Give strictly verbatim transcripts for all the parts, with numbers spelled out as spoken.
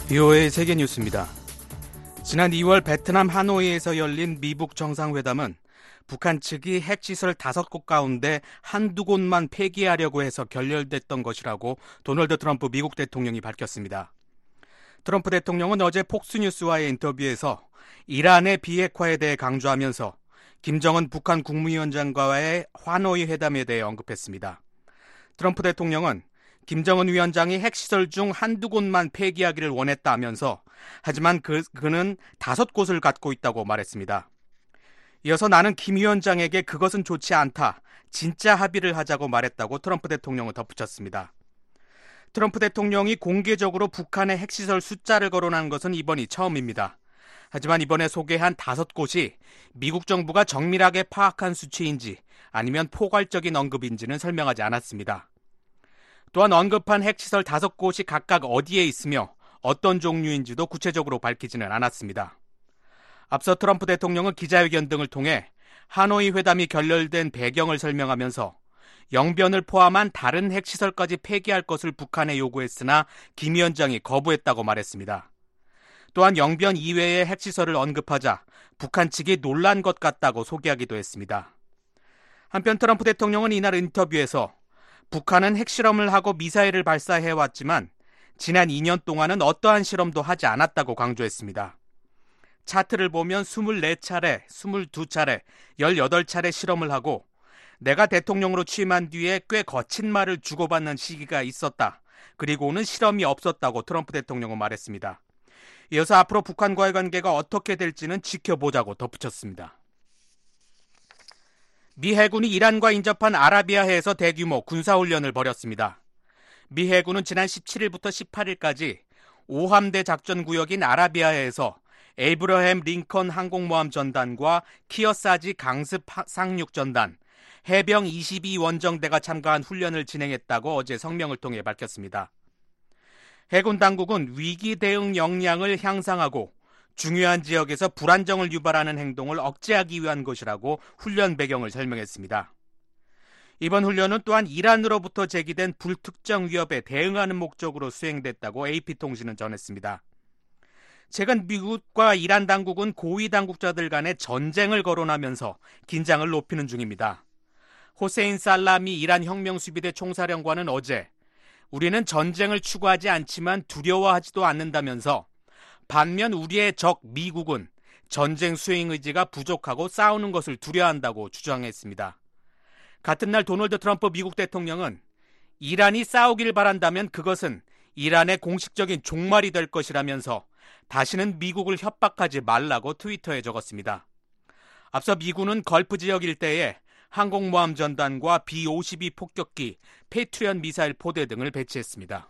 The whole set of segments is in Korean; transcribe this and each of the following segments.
비오에이 세계뉴스입니다. 지난 이월 베트남 하노이에서 열린 미북 정상회담은 북한 측이 핵시설 다섯 곳 가운데 한두 곳만 폐기하려고 해서 결렬됐던 것이라고 도널드 트럼프 미국 대통령이 밝혔습니다. 트럼프 대통령은 어제 폭스뉴스와의 인터뷰에서 이란의 비핵화에 대해 강조하면서 김정은 북한 국무위원장과의 하노이 회담에 대해 언급했습니다. 트럼프 대통령은 김정은 위원장이 핵시설 중 한두 곳만 폐기하기를 원했다면서 하지만 그, 그는 다섯 곳을 갖고 있다고 말했습니다. 이어서 나는 김 위원장에게 그것은 좋지 않다, 진짜 합의를 하자고 말했다고 트럼프 대통령은 덧붙였습니다. 트럼프 대통령이 공개적으로 북한의 핵시설 숫자를 거론한 것은 이번이 처음입니다. 하지만 이번에 소개한 다섯 곳이 미국 정부가 정밀하게 파악한 수치인지 아니면 포괄적인 언급인지는 설명하지 않았습니다. 또한 언급한 핵시설 다섯 곳이 각각 어디에 있으며 어떤 종류인지도 구체적으로 밝히지는 않았습니다. 앞서 트럼프 대통령은 기자회견 등을 통해 하노이 회담이 결렬된 배경을 설명하면서 영변을 포함한 다른 핵시설까지 폐기할 것을 북한에 요구했으나 김 위원장이 거부했다고 말했습니다. 또한 영변 이외의 핵시설을 언급하자 북한 측이 놀란 것 같다고 소개하기도 했습니다. 한편 트럼프 대통령은 이날 인터뷰에서 북한은 핵실험을 하고 미사일을 발사해왔지만 지난 이 년 동안은 어떠한 실험도 하지 않았다고 강조했습니다. 차트를 보면 이십사 차례, 이십이 차례, 십팔 차례 실험을 하고 내가 대통령으로 취임한 뒤에 꽤 거친 말을 주고받는 시기가 있었다. 그리고는 실험이 없었다고 트럼프 대통령은 말했습니다. 이어서 앞으로 북한과의 관계가 어떻게 될지는 지켜보자고 덧붙였습니다. 미 해군이 이란과 인접한 아라비아해에서 대규모 군사훈련을 벌였습니다. 미 해군은 지난 십칠일부터 십팔일까지 오함대 작전구역인 아라비아해에서 에이브러햄 링컨 항공모함 전단과 키어사지 강습 상륙 전단, 해병 이십이 원정대가 참가한 훈련을 진행했다고 어제 성명을 통해 밝혔습니다. 해군 당국은 위기 대응 역량을 향상하고 중요한 지역에서 불안정을 유발하는 행동을 억제하기 위한 것이라고 훈련 배경을 설명했습니다. 이번 훈련은 또한 이란으로부터 제기된 불특정 위협에 대응하는 목적으로 수행됐다고 에이피통신은 전했습니다. 최근 미국과 이란 당국은 고위 당국자들 간의 전쟁을 거론하면서 긴장을 높이는 중입니다. 호세인 살라미 이란 혁명수비대 총사령관은 어제 우리는 전쟁을 추구하지 않지만 두려워하지도 않는다면서 반면 우리의 적 미국은 전쟁 수행 의지가 부족하고 싸우는 것을 두려워한다고 주장했습니다. 같은 날 도널드 트럼프 미국 대통령은 이란이 싸우길 바란다면 그것은 이란의 공식적인 종말이 될 것이라면서 다시는 미국을 협박하지 말라고 트위터에 적었습니다. 앞서 미군은 걸프 지역 일대에 항공모함 전단과 비 오십이 폭격기, 패트리엇 미사일 포대 등을 배치했습니다.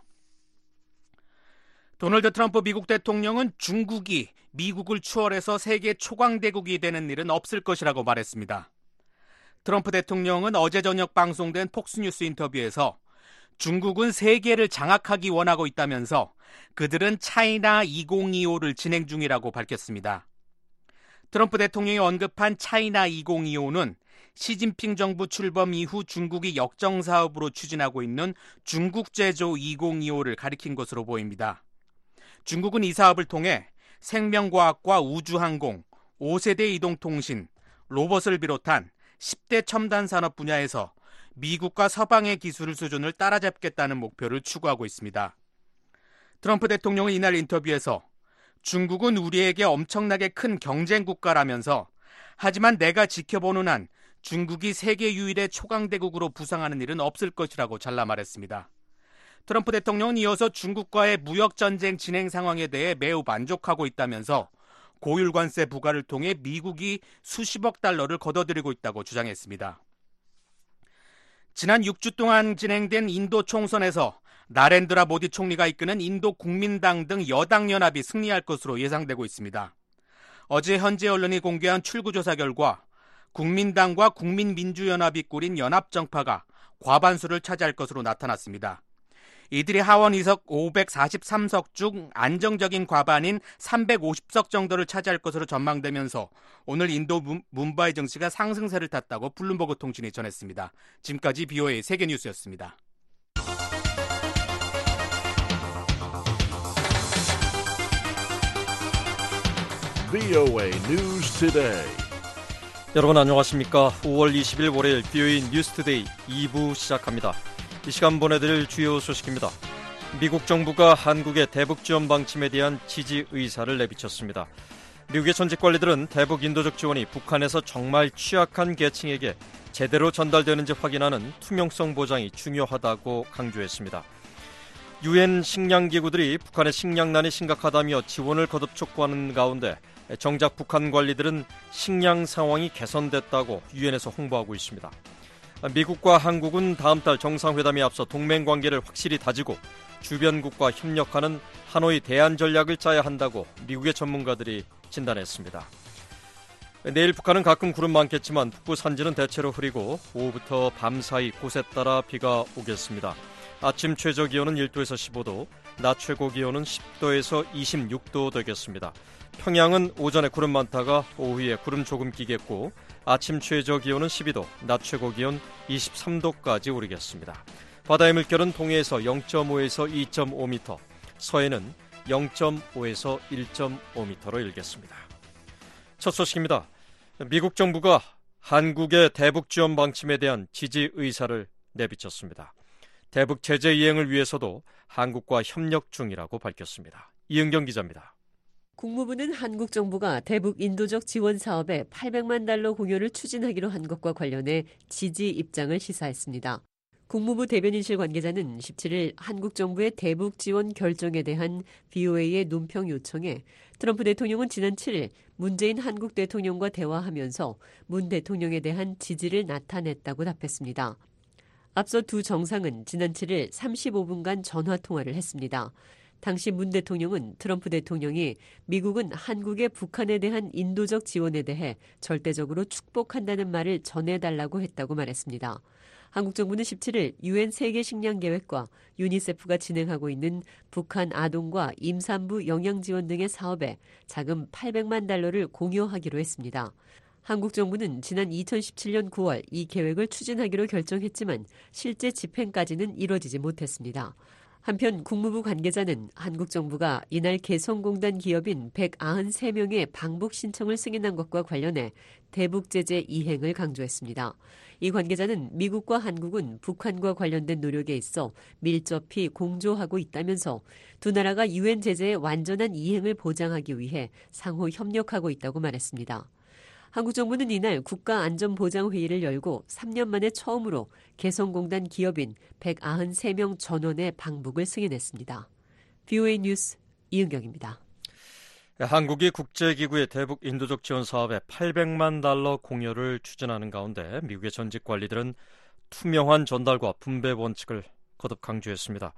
도널드 트럼프 미국 대통령은 중국이 미국을 추월해서 세계 초강대국이 되는 일은 없을 것이라고 말했습니다. 트럼프 대통령은 어제 저녁 방송된 폭스뉴스 인터뷰에서 중국은 세계를 장악하기 원하고 있다면서 그들은 차이나 이천이십오를 진행 중이라고 밝혔습니다. 트럼프 대통령이 언급한 차이나 이천이십오는 시진핑 정부 출범 이후 중국이 역정사업으로 추진하고 있는 중국 제조 이천이십오를 가리킨 것으로 보입니다. 중국은 이 사업을 통해 생명과학과 우주항공, 오 세대 이동통신, 로봇을 비롯한 십 대 첨단 산업 분야에서 미국과 서방의 기술 수준을 따라잡겠다는 목표를 추구하고 있습니다. 트럼프 대통령은 이날 인터뷰에서 중국은 우리에게 엄청나게 큰 경쟁 국가라면서 하지만 내가 지켜보는 한 중국이 세계 유일의 초강대국으로 부상하는 일은 없을 것이라고 잘라 말했습니다. 트럼프 대통령은 이어서 중국과의 무역전쟁 진행 상황에 대해 매우 만족하고 있다면서 고율 관세 부과를 통해 미국이 수십억 달러를 걷어들이고 있다고 주장했습니다. 지난 육 주 동안 진행된 인도 총선에서 나렌드라 모디 총리가 이끄는 인도 국민당 등 여당 연합이 승리할 것으로 예상되고 있습니다. 어제 현지 언론이 공개한 출구조사 결과 국민당과 국민민주연합이 꾸린 연합정파가 과반수를 차지할 것으로 나타났습니다. 이들이 하원 의석 오백사십삼 석 중 안정적인 과반인 삼백오십 석 정도를 차지할 것으로 전망되면서 오늘 인도 뭄바이 증시가 상승세를 탔다고 블룸버그 통신이 전했습니다. 지금까지 비오에이 세계뉴스였습니다. 브이오에이 News Today. 여러분 안녕하십니까? 오월 이십일 월요일 브이오에이 뉴스 투데이 이 부 시작합니다. 이 시간 보내드릴 주요 소식입니다. 미국 정부가 한국의 대북 지원 방침에 대한 지지 의사를 내비쳤습니다. 미국의 전직 관리들은 대북 인도적 지원이 북한에서 정말 취약한 계층에게 제대로 전달되는지 확인하는 투명성 보장이 중요하다고 강조했습니다. 유엔 식량기구들이 북한의 식량난이 심각하다며 지원을 거듭 촉구하는 가운데 정작 북한 관리들은 식량 상황이 개선됐다고 유엔에서 홍보하고 있습니다. 미국과 한국은 다음 달 정상회담에 앞서 동맹관계를 확실히 다지고 주변국과 협력하는 하노이 대안 전략을 짜야 한다고 미국의 전문가들이 진단했습니다. 내일 북한은 가끔 구름 많겠지만 북부 산지는 대체로 흐리고 오후부터 밤사이 곳에 따라 비가 오겠습니다. 아침 최저기온은 일 도에서 십오 도, 낮 최고기온은 십 도에서 이십육 도 되겠습니다. 평양은 오전에 구름 많다가 오후에 구름 조금 끼겠고 아침 최저기온은 십이 도, 낮 최고기온 이십삼 도까지 오르겠습니다. 바다의 물결은 동해에서 영 점 오에서 이 점 오 미터, 서해는 영 점 오에서 일 점 오 미터로 일겠습니다. 첫 소식입니다. 미국 정부가 한국의 대북 지원 방침에 대한 지지 의사를 내비쳤습니다. 대북 제재 이행을 위해서도 한국과 협력 중이라고 밝혔습니다. 이은경 기자입니다. 국무부는 한국 정부가 대북 인도적 지원 사업에 팔백만 달러 공여를 추진하기로 한 것과 관련해 지지 입장을 시사했습니다. 국무부 대변인실 관계자는 십칠 일 한국 정부의 대북 지원 결정에 대한 브이오에이의 논평 요청에 트럼프 대통령은 지난 칠 일 문재인 한국 대통령과 대화하면서 문 대통령에 대한 지지를 나타냈다고 답했습니다. 앞서 두 정상은 지난 칠 일 삼십오 분간 전화통화를 했습니다. 당시 문 대통령은 트럼프 대통령이 미국은 한국의 북한에 대한 인도적 지원에 대해 절대적으로 축복한다는 말을 전해달라고 했다고 말했습니다. 한국 정부는 십칠 일 유엔 세계식량계획과 유니세프가 진행하고 있는 북한 아동과 임산부 영양지원 등의 사업에 자금 팔백만 달러를 공여하기로 했습니다. 한국 정부는 지난 이천십칠 년 구월 이 계획을 추진하기로 결정했지만 실제 집행까지는 이뤄지지 못했습니다. 한편 국무부 관계자는 한국 정부가 이날 개성공단 기업인 백구십삼 명의 방북 신청을 승인한 것과 관련해 대북 제재 이행을 강조했습니다. 이 관계자는 미국과 한국은 북한과 관련된 노력에 있어 밀접히 공조하고 있다면서 두 나라가 유엔 제재의 완전한 이행을 보장하기 위해 상호 협력하고 있다고 말했습니다. 한국 정부는 이날 국가안전보장회의를 열고 삼 년 만에 처음으로 개성공단 기업인 백구십삼 명 전원의 방북을 승인했습니다. 브이오에이 뉴스 이은경입니다. 한국이 국제기구의 대북 인도적 지원 사업에 팔백만 달러 공여를 추진하는 가운데 미국의 전직 관리들은 투명한 전달과 분배 원칙을 거듭 강조했습니다.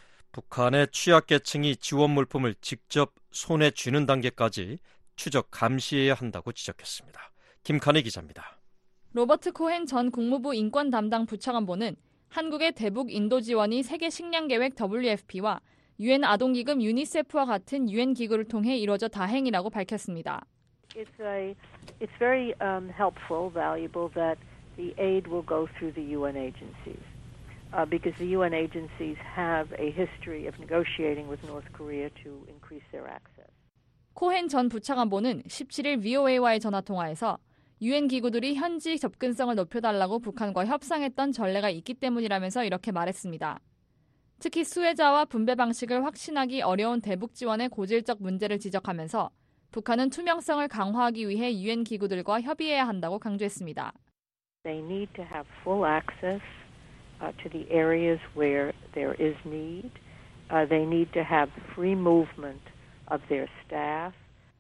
북한의 취약계층이 지원 물품을 직접 손에 쥐는 단계까지 추적 감시해야 한다고 지적했습니다. 김칸희 기자입니다. 로버트 코헨 전 국무부 인권 담당 부차관보는 한국의 대북 인도 지원이 세계식량계획 더블유에프피와 유엔 아동기금 유니세프와 같은 유엔 기구를 통해 이루어져 다행이라고 밝혔습니다. It's a, it's very um, helpful, valuable that the aid will go through the 유엔 agencies, uh, because the 유엔 agencies have a history of negotiating with North Korea to increase their access. 코헨 전 부차관보는 십칠 일 브이오에이와의 전화통화에서 유엔 기구들이 현지 접근성을 높여달라고 북한과 협상했던 전례가 있기 때문이라면서 이렇게 말했습니다. 특히 수혜자와 분배 방식을 확신하기 어려운 대북 지원의 고질적 문제를 지적하면서 북한은 투명성을 강화하기 위해 유엔 기구들과 협의해야 한다고 강조했습니다. They need to have full access uh, to the areas where there is need. Uh, they need to have free movement of their staff.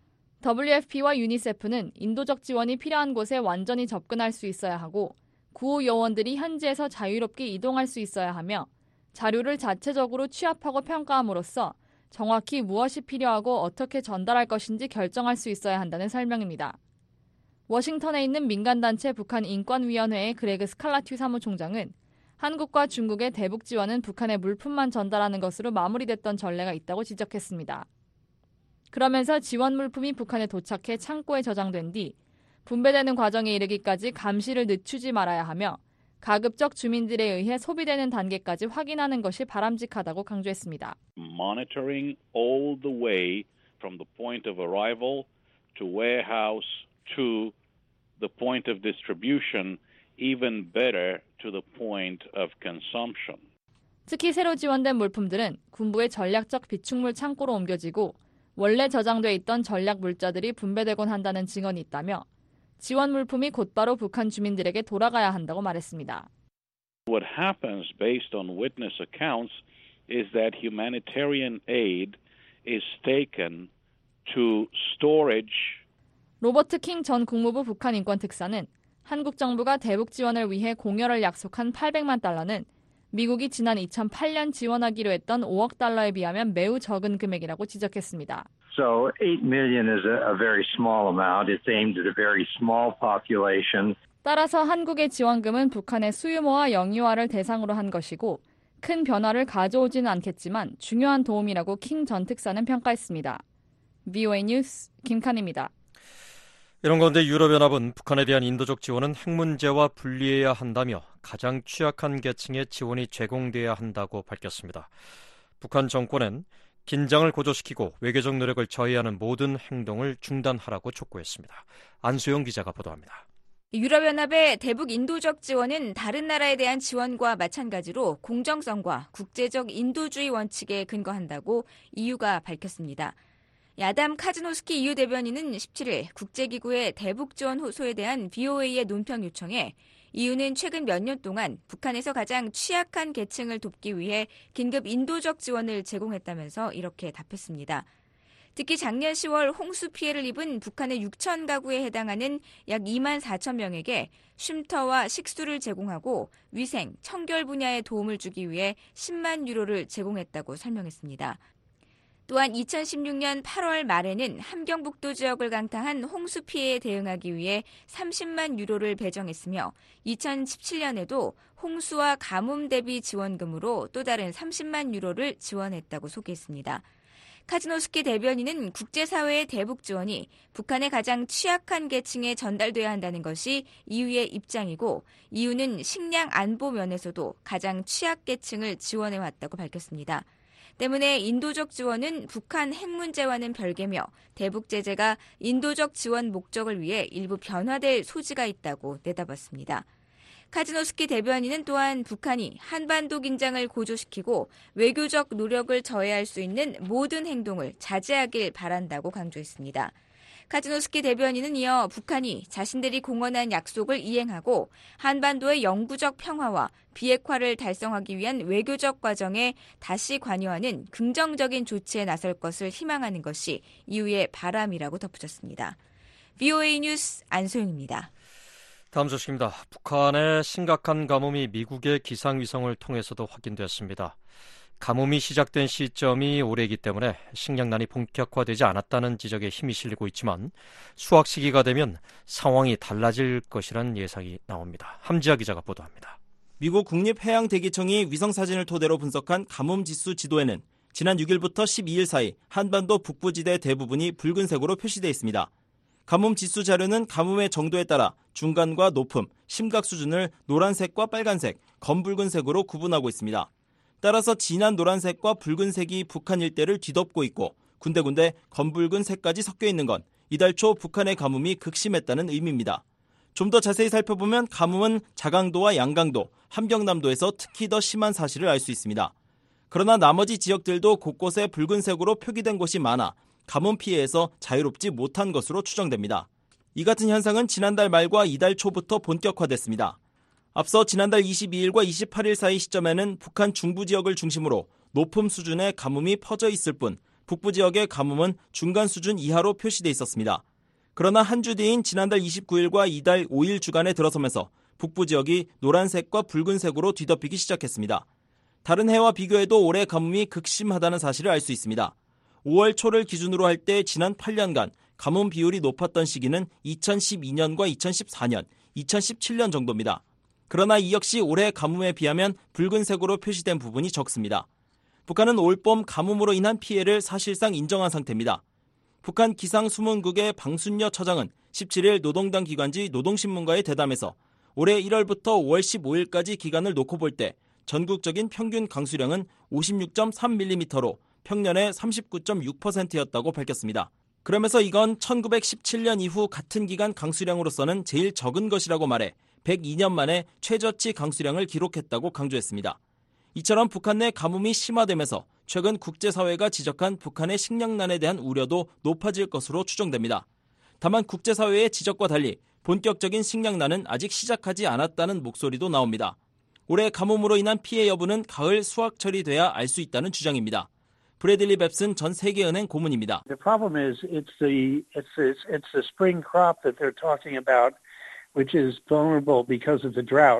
더블유에프피와 유니세프는 인도적 지원이 필요한 곳에 완전히 접근할 수 있어야 하고 구호 요원들이 현지에서 자유롭게 이동할 수 있어야 하며 자료를 자체적으로 취합하고 평가함으로써 정확히 무엇이 필요하고 어떻게 전달할 것인지 결정할 수 있어야 한다는 설명입니다. 워싱턴에 있는 민간단체 북한인권위원회의 그레그 스칼라튜 사무총장은 한국과 중국의 대북 지원은 북한에 물품만 전달하는 것으로 마무리됐던 전례가 있다고 지적했습니다. 그러면서 지원 물품이 북한에 도착해 창고에 저장된 뒤 분배되는 과정에 이르기까지 감시를 늦추지 말아야 하며 가급적 주민들에 의해 소비되는 단계까지 확인하는 것이 바람직하다고 강조했습니다. Monitoring all the way from the point of arrival to warehouse to the point of distribution, even better to the point of consumption. 특히 새로 지원된 물품들은 군부의 전략적 비축물 창고로 옮겨지고 원래 저장돼 있던 전략 물자들이 분배되곤 한다는 증언이 있다며 지원 물품이 곧바로 북한 주민들에게 돌아가야 한다고 말했습니다. What happens based on witness accounts is that humanitarian aid is taken to storage. 로버트 킹 전 국무부 북한 인권특사는 한국 정부가 대북 지원을 위해 공여를 약속한 팔백만 달러는 미국이 지난 이천팔 년 지원하기로 했던 오억 달러에 비하면 매우 적은 금액이라고 지적했습니다. So eight million is a, a very small amount. It's aimed at a very small population. 따라서 한국의 지원금은 북한의 수유모와 영유아를 대상으로 한 것이고 큰 변화를 가져오지는 않겠지만 중요한 도움이라고 킹 전 특사는 평가했습니다. 브이오에이 뉴스 김칸입니다. 이런 가운데 유럽연합은 북한에 대한 인도적 지원은 핵 문제와 분리해야 한다며 가장 취약한 계층에 지원이 제공돼야 한다고 밝혔습니다. 북한 정권은 긴장을 고조시키고 외교적 노력을 저해하는 모든 행동을 중단하라고 촉구했습니다. 안수영 기자가 보도합니다. 유럽연합의 대북 인도적 지원은 다른 나라에 대한 지원과 마찬가지로 공정성과 국제적 인도주의 원칙에 근거한다고 이유가 밝혔습니다. 야담 카즈노스키 이유 대변인은 십칠 일 국제기구의 대북 지원 호소에 대한 브이오에이의 논평 요청에 이유는 최근 몇 년 동안 북한에서 가장 취약한 계층을 돕기 위해 긴급 인도적 지원을 제공했다면서 이렇게 답했습니다. 특히 작년 시월 홍수 피해를 입은 북한의 육천 가구에 해당하는 약 이만 사천 명에게 쉼터와 식수를 제공하고 위생, 청결 분야에 도움을 주기 위해 십만 유로를 제공했다고 설명했습니다. 또한 이천십육 년 팔월 말에는 함경북도 지역을 강타한 홍수 피해에 대응하기 위해 삼십만 유로를 배정했으며 이천십칠 년에도 홍수와 가뭄 대비 지원금으로 또 다른 삼십만 유로를 지원했다고 소개했습니다. 카즈노스키 대변인은 국제사회의 대북 지원이 북한의 가장 취약한 계층에 전달돼야 한다는 것이 이유의 입장이고 이유는 식량 안보 면에서도 가장 취약계층을 지원해왔다고 밝혔습니다. 때문에 인도적 지원은 북한 핵 문제와는 별개며 대북 제재가 인도적 지원 목적을 위해 일부 변화될 소지가 있다고 내다봤습니다. 카즈노스키 대변인은 또한 북한이 한반도 긴장을 고조시키고 외교적 노력을 저해할 수 있는 모든 행동을 자제하길 바란다고 강조했습니다. 카즈노스키 대변인은 이어 북한이 자신들이 공언한 약속을 이행하고 한반도의 영구적 평화와 비핵화를 달성하기 위한 외교적 과정에 다시 관여하는 긍정적인 조치에 나설 것을 희망하는 것이 이후의 바람이라고 덧붙였습니다. 브이오에이 뉴스 안소영입니다. 다음 소식입니다. 북한의 심각한 가뭄이 미국의 기상위성을 통해서도 확인됐습니다. 가뭄이 시작된 시점이 올해이기 때문에 식량난이 본격화되지 않았다는 지적에 힘이 실리고 있지만 수확 시기가 되면 상황이 달라질 것이란 예상이 나옵니다. 함지아 기자가 보도합니다. 미국 국립해양대기청이 위성사진을 토대로 분석한 가뭄지수 지도에는 지난 육 일부터 십이 일 사이 한반도 북부지대 대부분이 붉은색으로 표시되어 있습니다. 가뭄지수 자료는 가뭄의 정도에 따라 중간과 높음, 심각 수준을 노란색과 빨간색, 검붉은색으로 구분하고 있습니다. 따라서 진한 노란색과 붉은색이 북한 일대를 뒤덮고 있고 군데군데 검붉은 색까지 섞여 있는 건 이달 초 북한의 가뭄이 극심했다는 의미입니다. 좀 더 자세히 살펴보면 가뭄은 자강도와 양강도, 함경남도에서 특히 더 심한 사실을 알 수 있습니다. 그러나 나머지 지역들도 곳곳에 붉은색으로 표기된 곳이 많아 가뭄 피해에서 자유롭지 못한 것으로 추정됩니다. 이 같은 현상은 지난달 말과 이달 초부터 본격화됐습니다. 앞서 지난달 이십이 일과 이십팔 일 사이 시점에는 북한 중부 지역을 중심으로 높음 수준의 가뭄이 퍼져 있을 뿐 북부 지역의 가뭄은 중간 수준 이하로 표시돼 있었습니다. 그러나 한 주 뒤인 지난달 이십구 일과 이달 오 일 주간에 들어서면서 북부 지역이 노란색과 붉은색으로 뒤덮이기 시작했습니다. 다른 해와 비교해도 올해 가뭄이 극심하다는 사실을 알 수 있습니다. 오월 초를 기준으로 할 때 지난 팔 년간 가뭄 비율이 높았던 시기는 이천십이 년과 이천십사 년, 이천십칠 년 정도입니다. 그러나 이 역시 올해 가뭄에 비하면 붉은색으로 표시된 부분이 적습니다. 북한은 올봄 가뭄으로 인한 피해를 사실상 인정한 상태입니다. 북한 기상수문국의 방순여 처장은 십칠 일 노동당 기관지 노동신문과의 대담에서 올해 일월부터 오월 십오 일까지 기간을 놓고 볼 때 전국적인 평균 강수량은 오십육 점 삼 밀리미터로 평년의 삼십구 점 육 퍼센트였다고 밝혔습니다. 그러면서 이건 천구백십칠 년 이후 같은 기간 강수량으로서는 제일 적은 것이라고 말해 백이 년 만에 최저치 강수량을 기록했다고 강조했습니다. 이처럼 북한 내 가뭄이 심화되면서 최근 국제사회가 지적한 북한의 식량난에 대한 우려도 높아질 것으로 추정됩니다. 다만 국제사회의 지적과 달리 본격적인 식량난은 아직 시작하지 않았다는 목소리도 나옵니다. 올해 가뭄으로 인한 피해 여부는 가을 수확철이 돼야 알 수 있다는 주장입니다. 브래들리 벱슨 전 세계은행 고문입니다. The problem is it's the it's the, it's the spring crop that they're talking about, which is vulnerable because of the drought.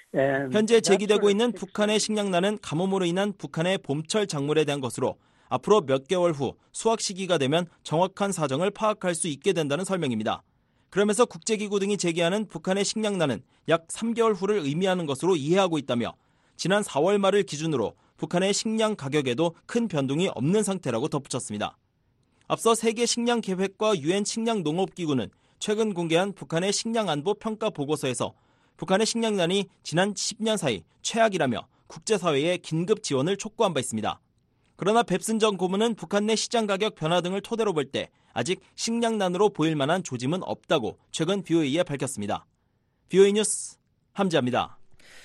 현재 제기되고 있는 북한의 식량난은 가뭄으로 인한 북한의 봄철 작물에 대한 것으로 앞으로 몇 개월 후 수확 시기가 되면 정확한 사정을 파악할 수 있게 된다는 설명입니다. 그러면서 국제기구 등이 제기하는 북한의 식량난은 약 삼 개월 후를 의미하는 것으로 이해하고 있다며 지난 사월 말을 기준으로 북한의 식량 가격에도 큰 변동이 없는 상태라고 덧붙였습니다. 앞서 세계식량계획과 유엔 식량농업기구는 최근 공개한 북한의 식량안보 평가 보고서에서 북한의 식량난이 지난 십 년 사이 최악이라며 국제사회에 긴급 지원을 촉구한 바 있습니다. 그러나 벱슨 전 고문은 북한 내 시장 가격 변화 등을 토대로 볼 때 아직 식량난으로 보일 만한 조짐은 없다고 최근 비오에이에 밝혔습니다. 비오에이 뉴스 함지아입니다.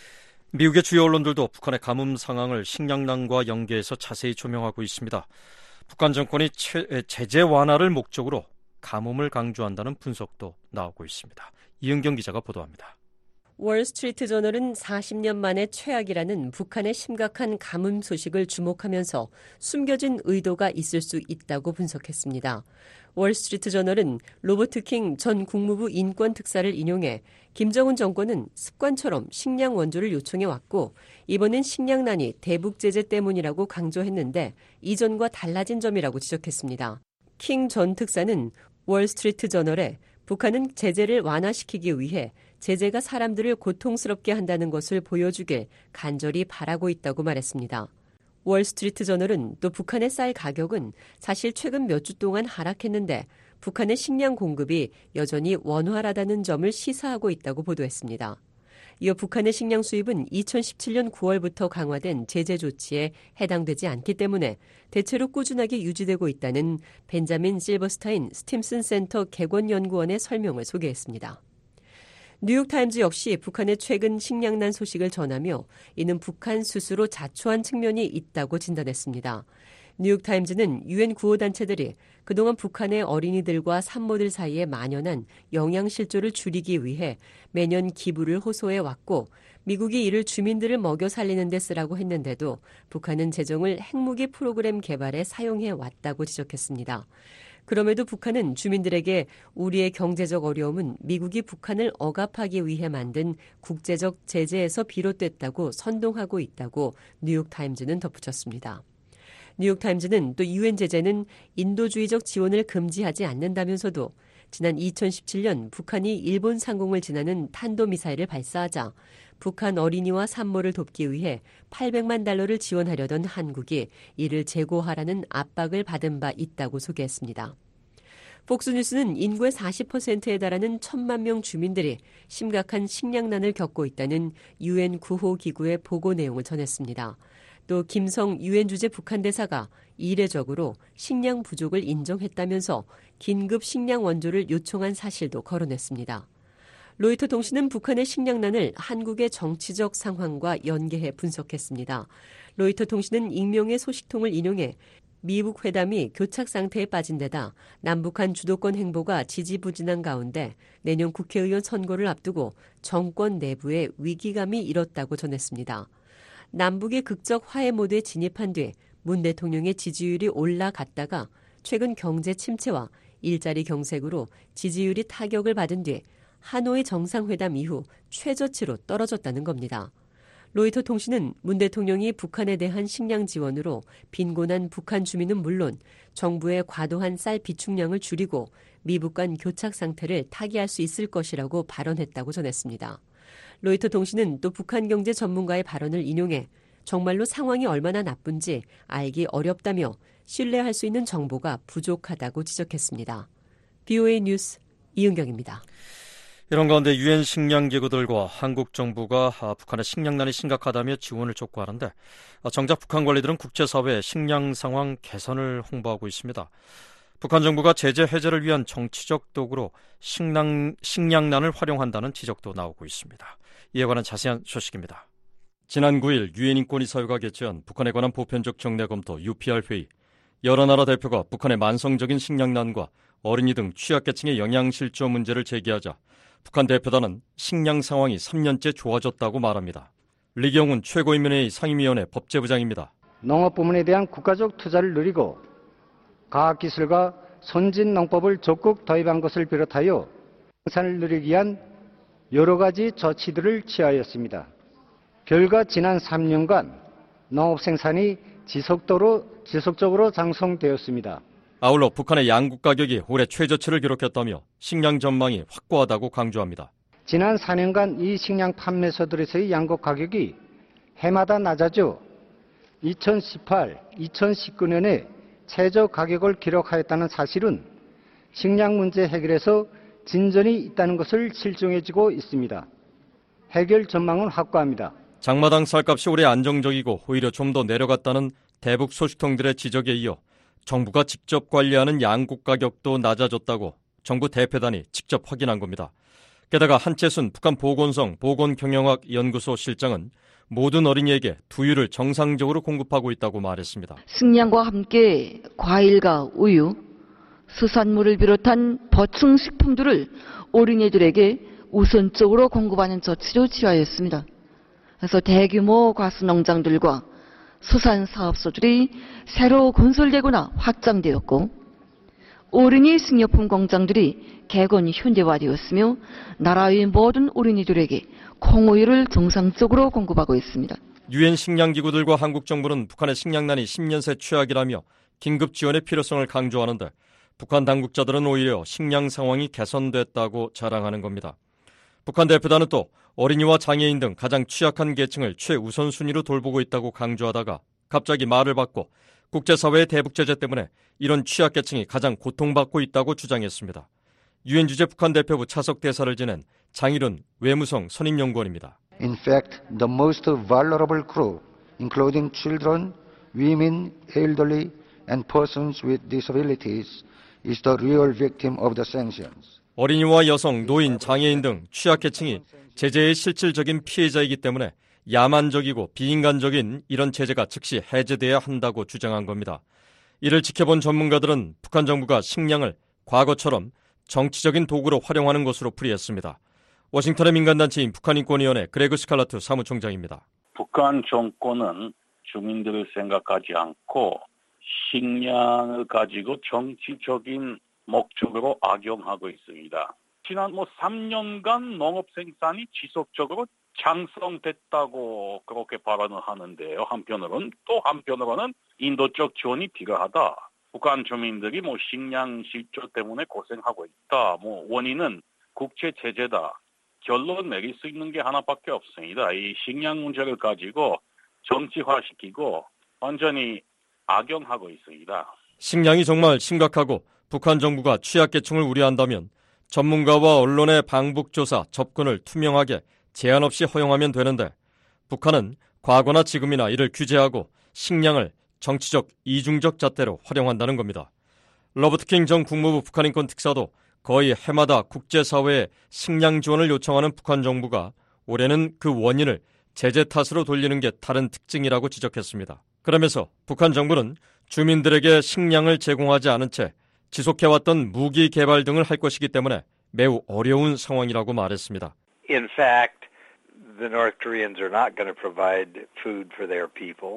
미국의 주요 언론들도 북한의 가뭄 상황을 식량난과 연계해서 자세히 조명하고 있습니다. 북한 정권이 채, 제재 완화를 목적으로 가뭄을 강조한다는 분석도 나오고 있습니다. 이은경 기자가 보도합니다. 월스트리트 저널은 사십 년 만에 최악이라는 북한의 심각한 가뭄 소식을 주목하면서 숨겨진 의도가 있을 수 있다고 분석했습니다. 월스트리트 저널은 로버트 킹 전 국무부 인권특사를 인용해 김정은 정권은 습관처럼 식량 원조를 요청해 왔고 이번엔 식량난이 대북 제재 때문이라고 강조했는데 이전과 달라진 점이라고 지적했습니다. 킹 전 특사는 월스트리트 저널에 북한은 제재를 완화시키기 위해 제재가 사람들을 고통스럽게 한다는 것을 보여주길 간절히 바라고 있다고 말했습니다. 월스트리트 저널은 또 북한의 쌀 가격은 사실 최근 몇 주 동안 하락했는데 북한의 식량 공급이 여전히 원활하다는 점을 시사하고 있다고 보도했습니다. 이어 북한의 식량 수입은 이천십칠 년 구월부터 강화된 제재 조치에 해당되지 않기 때문에 대체로 꾸준하게 유지되고 있다는 벤자민 실버스타인 스팀슨 센터 객원연구원의 설명을 소개했습니다. 뉴욕타임즈 역시 북한의 최근 식량난 소식을 전하며 이는 북한 스스로 자초한 측면이 있다고 진단했습니다. 뉴욕타임즈는 유엔 구호단체들이 그동안 북한의 어린이들과 산모들 사이에 만연한 영양실조를 줄이기 위해 매년 기부를 호소해 왔고 미국이 이를 주민들을 먹여 살리는 데 쓰라고 했는데도 북한은 재정을 핵무기 프로그램 개발에 사용해 왔다고 지적했습니다. 그럼에도 북한은 주민들에게 우리의 경제적 어려움은 미국이 북한을 억압하기 위해 만든 국제적 제재에서 비롯됐다고 선동하고 있다고 뉴욕타임즈는 덧붙였습니다. 뉴욕타임즈는 또 유엔 제재는 인도주의적 지원을 금지하지 않는다면서도 지난 이천십칠 년 북한이 일본 상공을 지나는 탄도미사일을 발사하자 북한 어린이와 산모를 돕기 위해 팔백만 달러를 지원하려던 한국이 이를 재고하라는 압박을 받은 바 있다고 소개했습니다. 폭스뉴스는 인구의 사십 퍼센트에 달하는 천만 명 주민들이 심각한 식량난을 겪고 있다는 유엔 구호기구의 보고 내용을 전했습니다. 또 김성 유엔 주재 북한 대사가 이례적으로 식량 부족을 인정했다면서 긴급 식량 원조를 요청한 사실도 거론했습니다. 로이터 통신은 북한의 식량난을 한국의 정치적 상황과 연계해 분석했습니다. 로이터 통신은 익명의 소식통을 인용해 미북 회담이 교착 상태에 빠진 데다 남북한 주도권 행보가 지지부진한 가운데 내년 국회의원 선거를 앞두고 정권 내부에 위기감이 일었다고 전했습니다. 남북의 극적 화해 모드에 진입한 뒤 문 대통령의 지지율이 올라갔다가 최근 경제 침체와 일자리 경색으로 지지율이 타격을 받은 뒤 하노이 정상회담 이후 최저치로 떨어졌다는 겁니다. 로이터 통신은 문 대통령이 북한에 대한 식량 지원으로 빈곤한 북한 주민은 물론 정부의 과도한 쌀 비축량을 줄이고 미북 간 교착 상태를 타개할 수 있을 것이라고 발언했다고 전했습니다. 로이터 통신은 또 북한 경제 전문가의 발언을 인용해 정말로 상황이 얼마나 나쁜지 알기 어렵다며 신뢰할 수 있는 정보가 부족하다고 지적했습니다. 비오에이 뉴스 이은경입니다. 이런 가운데 유엔 식량기구들과 한국 정부가 북한의 식량난이 심각하다며 지원을 촉구하는데 정작 북한 관리들은 국제사회에 식량 상황 개선을 홍보하고 있습니다. 북한 정부가 제재 해제를 위한 정치적 도구로 식량, 식량난을 활용한다는 지적도 나오고 있습니다. 이에 관한 자세한 소식입니다. 지난 구일 유엔 인권이사회가 개최한 북한에 관한 보편적 정례 검토 유피알 회의. 여러 나라 대표가 북한의 만성적인 식량난과 어린이 등 취약계층의 영양실조 문제를 제기하자 북한 대표단은 식량 상황이 삼 년째 좋아졌다고 말합니다. 리경훈 최고인민회의 상임위원회 법제부장입니다. 농업 부문에 대한 국가적 투자를 늘리고 과학기술과 선진 농법을 적극 도입한 것을 비롯하여 생산을 늘리기 위한 여러 가지 조치들을 취하였습니다. 결과 지난 삼 년간 농업 생산이 지속적으로, 지속적으로 장성되었습니다. 아울러 북한의 양국 가격이 올해 최저치를 기록했다며 식량 전망이 확고하다고 강조합니다. 지난 사 년간 이 식량 판매소들에서의 양국 가격이 해마다 낮아져 이천십팔, 이천십구 년에 최저 가격을 기록하였다는 사실은 식량 문제 해결에서 진전이 있다는 것을 실증해주고 있습니다. 해결 전망은 확고합니다. 장마당 쌀값이 올해 안정적이고 오히려 좀 더 내려갔다는 대북 소식통들의 지적에 이어 정부가 직접 관리하는 양국 가격도 낮아졌다고 정부 대표단이 직접 확인한 겁니다. 게다가 한채순 북한 보건성 보건경영학 연구소 실장은 모든 어린이에게 두유를 정상적으로 공급하고 있다고 말했습니다. 식량과 함께 과일과 우유, 수산물을 비롯한 보충식품들을 어린이들에게 우선적으로 공급하는 조치를 취하였습니다. 그래서 대규모 과수농장들과 수산사업소들이 새로 건설되거나 확장되었고 어린이 식료품 공장들이 개건 현대화되었으며 나라의 모든 어린이들에게 콩우유를 정상적으로 공급하고 있습니다. 유엔 식량기구들과 한국 정부는 북한의 식량난이 십 년 새 최악이라며 긴급 지원의 필요성을 강조하는데 북한 당국자들은 오히려 식량 상황이 개선됐다고 자랑하는 겁니다. 북한 대표단은 또 어린이와 장애인 등 가장 취약한 계층을 최우선순위로 돌보고 있다고 강조하다가 갑자기 말을 바꿔 국제사회의 대북 제재 때문에 이런 취약계층이 가장 고통받고 있다고 주장했습니다. 유엔 주재 북한 대표부 차석 대사를 지낸 장일훈 외무성 선임연구원입니다. In fact, the most vulnerable group, including children, women, elderly, and persons with disabilities, is the real victim of the sanctions. 어린이와 여성, 노인, 장애인 등 취약계층이 제재의 실질적인 피해자이기 때문에 야만적이고 비인간적인 이런 제재가 즉시 해제돼야 한다고 주장한 겁니다. 이를 지켜본 전문가들은 북한 정부가 식량을 과거처럼 정치적인 도구로 활용하는 것으로 풀이했습니다. 워싱턴의 민간단체인 북한인권위원회 그레그 스칼라트 사무총장입니다. 북한 정권은 주민들을 생각하지 않고 식량을 가지고 정치적인 목적으로 악용하고 있습니다. 지난 뭐 삼 년간 농업 생산이 지속적으로 장성됐다고 그렇게 발언을 하는데요. 한편으로는 또 한편으로는 인도적 지원이 필요하다. 북한 주민들이 뭐 식량 실조 때문에 고생하고 있다. 뭐 원인은 국제 제재다. 결론 내릴 수 있는 게 하나밖에 없습니다. 이 식량 문제를 가지고 정치화시키고 완전히 악용하고 있습니다. 식량이 정말 심각하고 북한 정부가 취약계층을 우려한다면 전문가와 언론의 방북조사 접근을 투명하게 제한 없이 허용하면 되는데 북한은 과거나 지금이나 이를 규제하고 식량을 정치적 이중적 잣대로 활용한다는 겁니다. 로버트 킹 전 국무부 북한인권 특사도 거의 해마다 국제사회에 식량 지원을 요청하는 북한 정부가 올해는 그 원인을 제재 탓으로 돌리는 게 다른 특징이라고 지적했습니다. 그러면서 북한 정부는 주민들에게 식량을 제공하지 않은 채 지속해왔던 무기 개발 등을 할 것이기 때문에 매우 어려운 상황이라고 말했습니다. In fact, the North Koreans are not going to provide food for their people.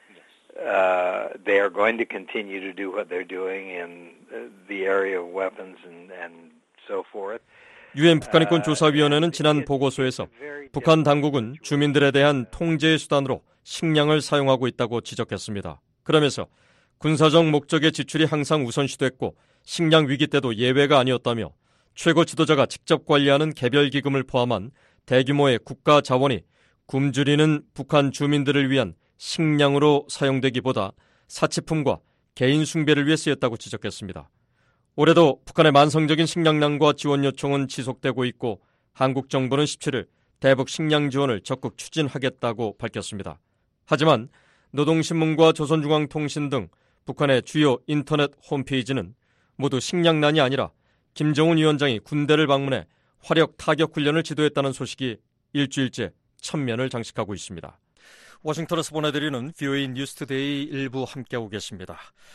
Uh, they are going to continue to do what they're doing in the area of weapons and, and so forth. 유엔 북한인권 조사위원회는 지난 보고서에서 북한 당국은 주민들에 대한 통제의 수단으로 식량을 사용하고 있다고 지적했습니다. 그러면서 군사적 목적의 지출이 항상 우선시됐고 식량 위기 때도 예외가 아니었다며 최고 지도자가 직접 관리하는 개별기금을 포함한 대규모의 국가 자원이 굶주리는 북한 주민들을 위한 식량으로 사용되기보다 사치품과 개인 숭배를 위해 쓰였다고 지적했습니다. 올해도 북한의 만성적인 식량난과 지원 요청은 지속되고 있고 한국 정부는 십칠일 대북 식량 지원을 적극 추진하겠다고 밝혔습니다. 하지만 노동신문과 조선중앙통신 등 북한의 주요 인터넷 홈페이지는 모두 식량난이 아니라 김정은 위원장이 군대를 방문해 화력 타격 훈련을 지도했다는 소식이 일주일째 천면을 장식하고 있습니다. 워싱턴에서 보내드리는 브이오에이 뉴스투데이 일부 함께하고 계십니다.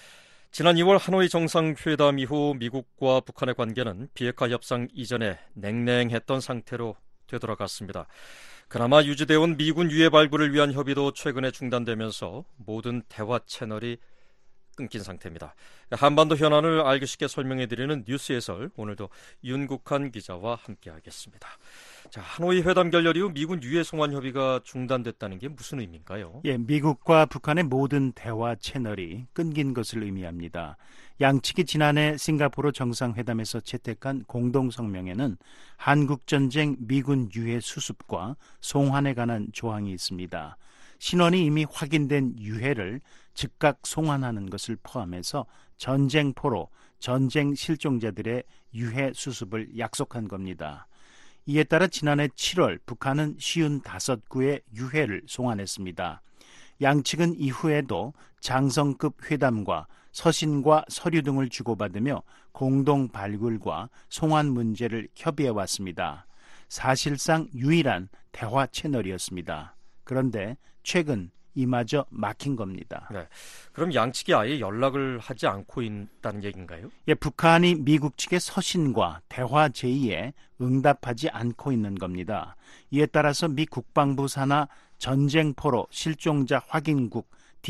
지난 이월 하노이 정상회담 이후 미국과 북한의 관계는 비핵화 협상 이전에 냉랭했던 상태로 되돌아갔습니다. 그나마 유지되어 온 미군 유해 발굴을 위한 협의도 최근에 중단되면서 모든 대화 채널이 끊긴 상태입니다. 한반도 현안을 알기 쉽게 설명해드리는 뉴스 해설, 오늘도 윤국한 기자와 함께하겠습니다. 자, 하노이 회담 결렬 이후 미군 유해 송환 협의가 중단됐다는 게 무슨 의미인가요? 예, 미국과 북한의 모든 대화 채널이 끊긴 것을 의미합니다. 양측이 지난해 싱가포르 정상회담에서 채택한 공동성명에는 한국전쟁 미군 유해 수습과 송환에 관한 조항이 있습니다. 신원이 이미 확인된 유해를 즉각 송환하는 것을 포함해서 전쟁포로 전쟁 실종자들의 유해 수습을 약속한 겁니다. 이에 따라 지난해 칠월 북한은 오십오 구의 유해를 송환했습니다. 양측은 이후에도 장성급 회담과 서신과 서류 등을 주고받으며 공동 발굴과 송환 문제를 협의해왔습니다. 사실상 유일한 대화 채널이었습니다. 그런데 최근 이마저 막힌 겁니다. 네. 그럼 양측이 아예 연락을 하지 않고 있다는 얘기인가요? 예, 북한이 미국 측의 서신과 대화 제의에 응답하지 않고 있는 겁니다. 이에 따라서 미 국방부 산하 전쟁포로 실종자 확인국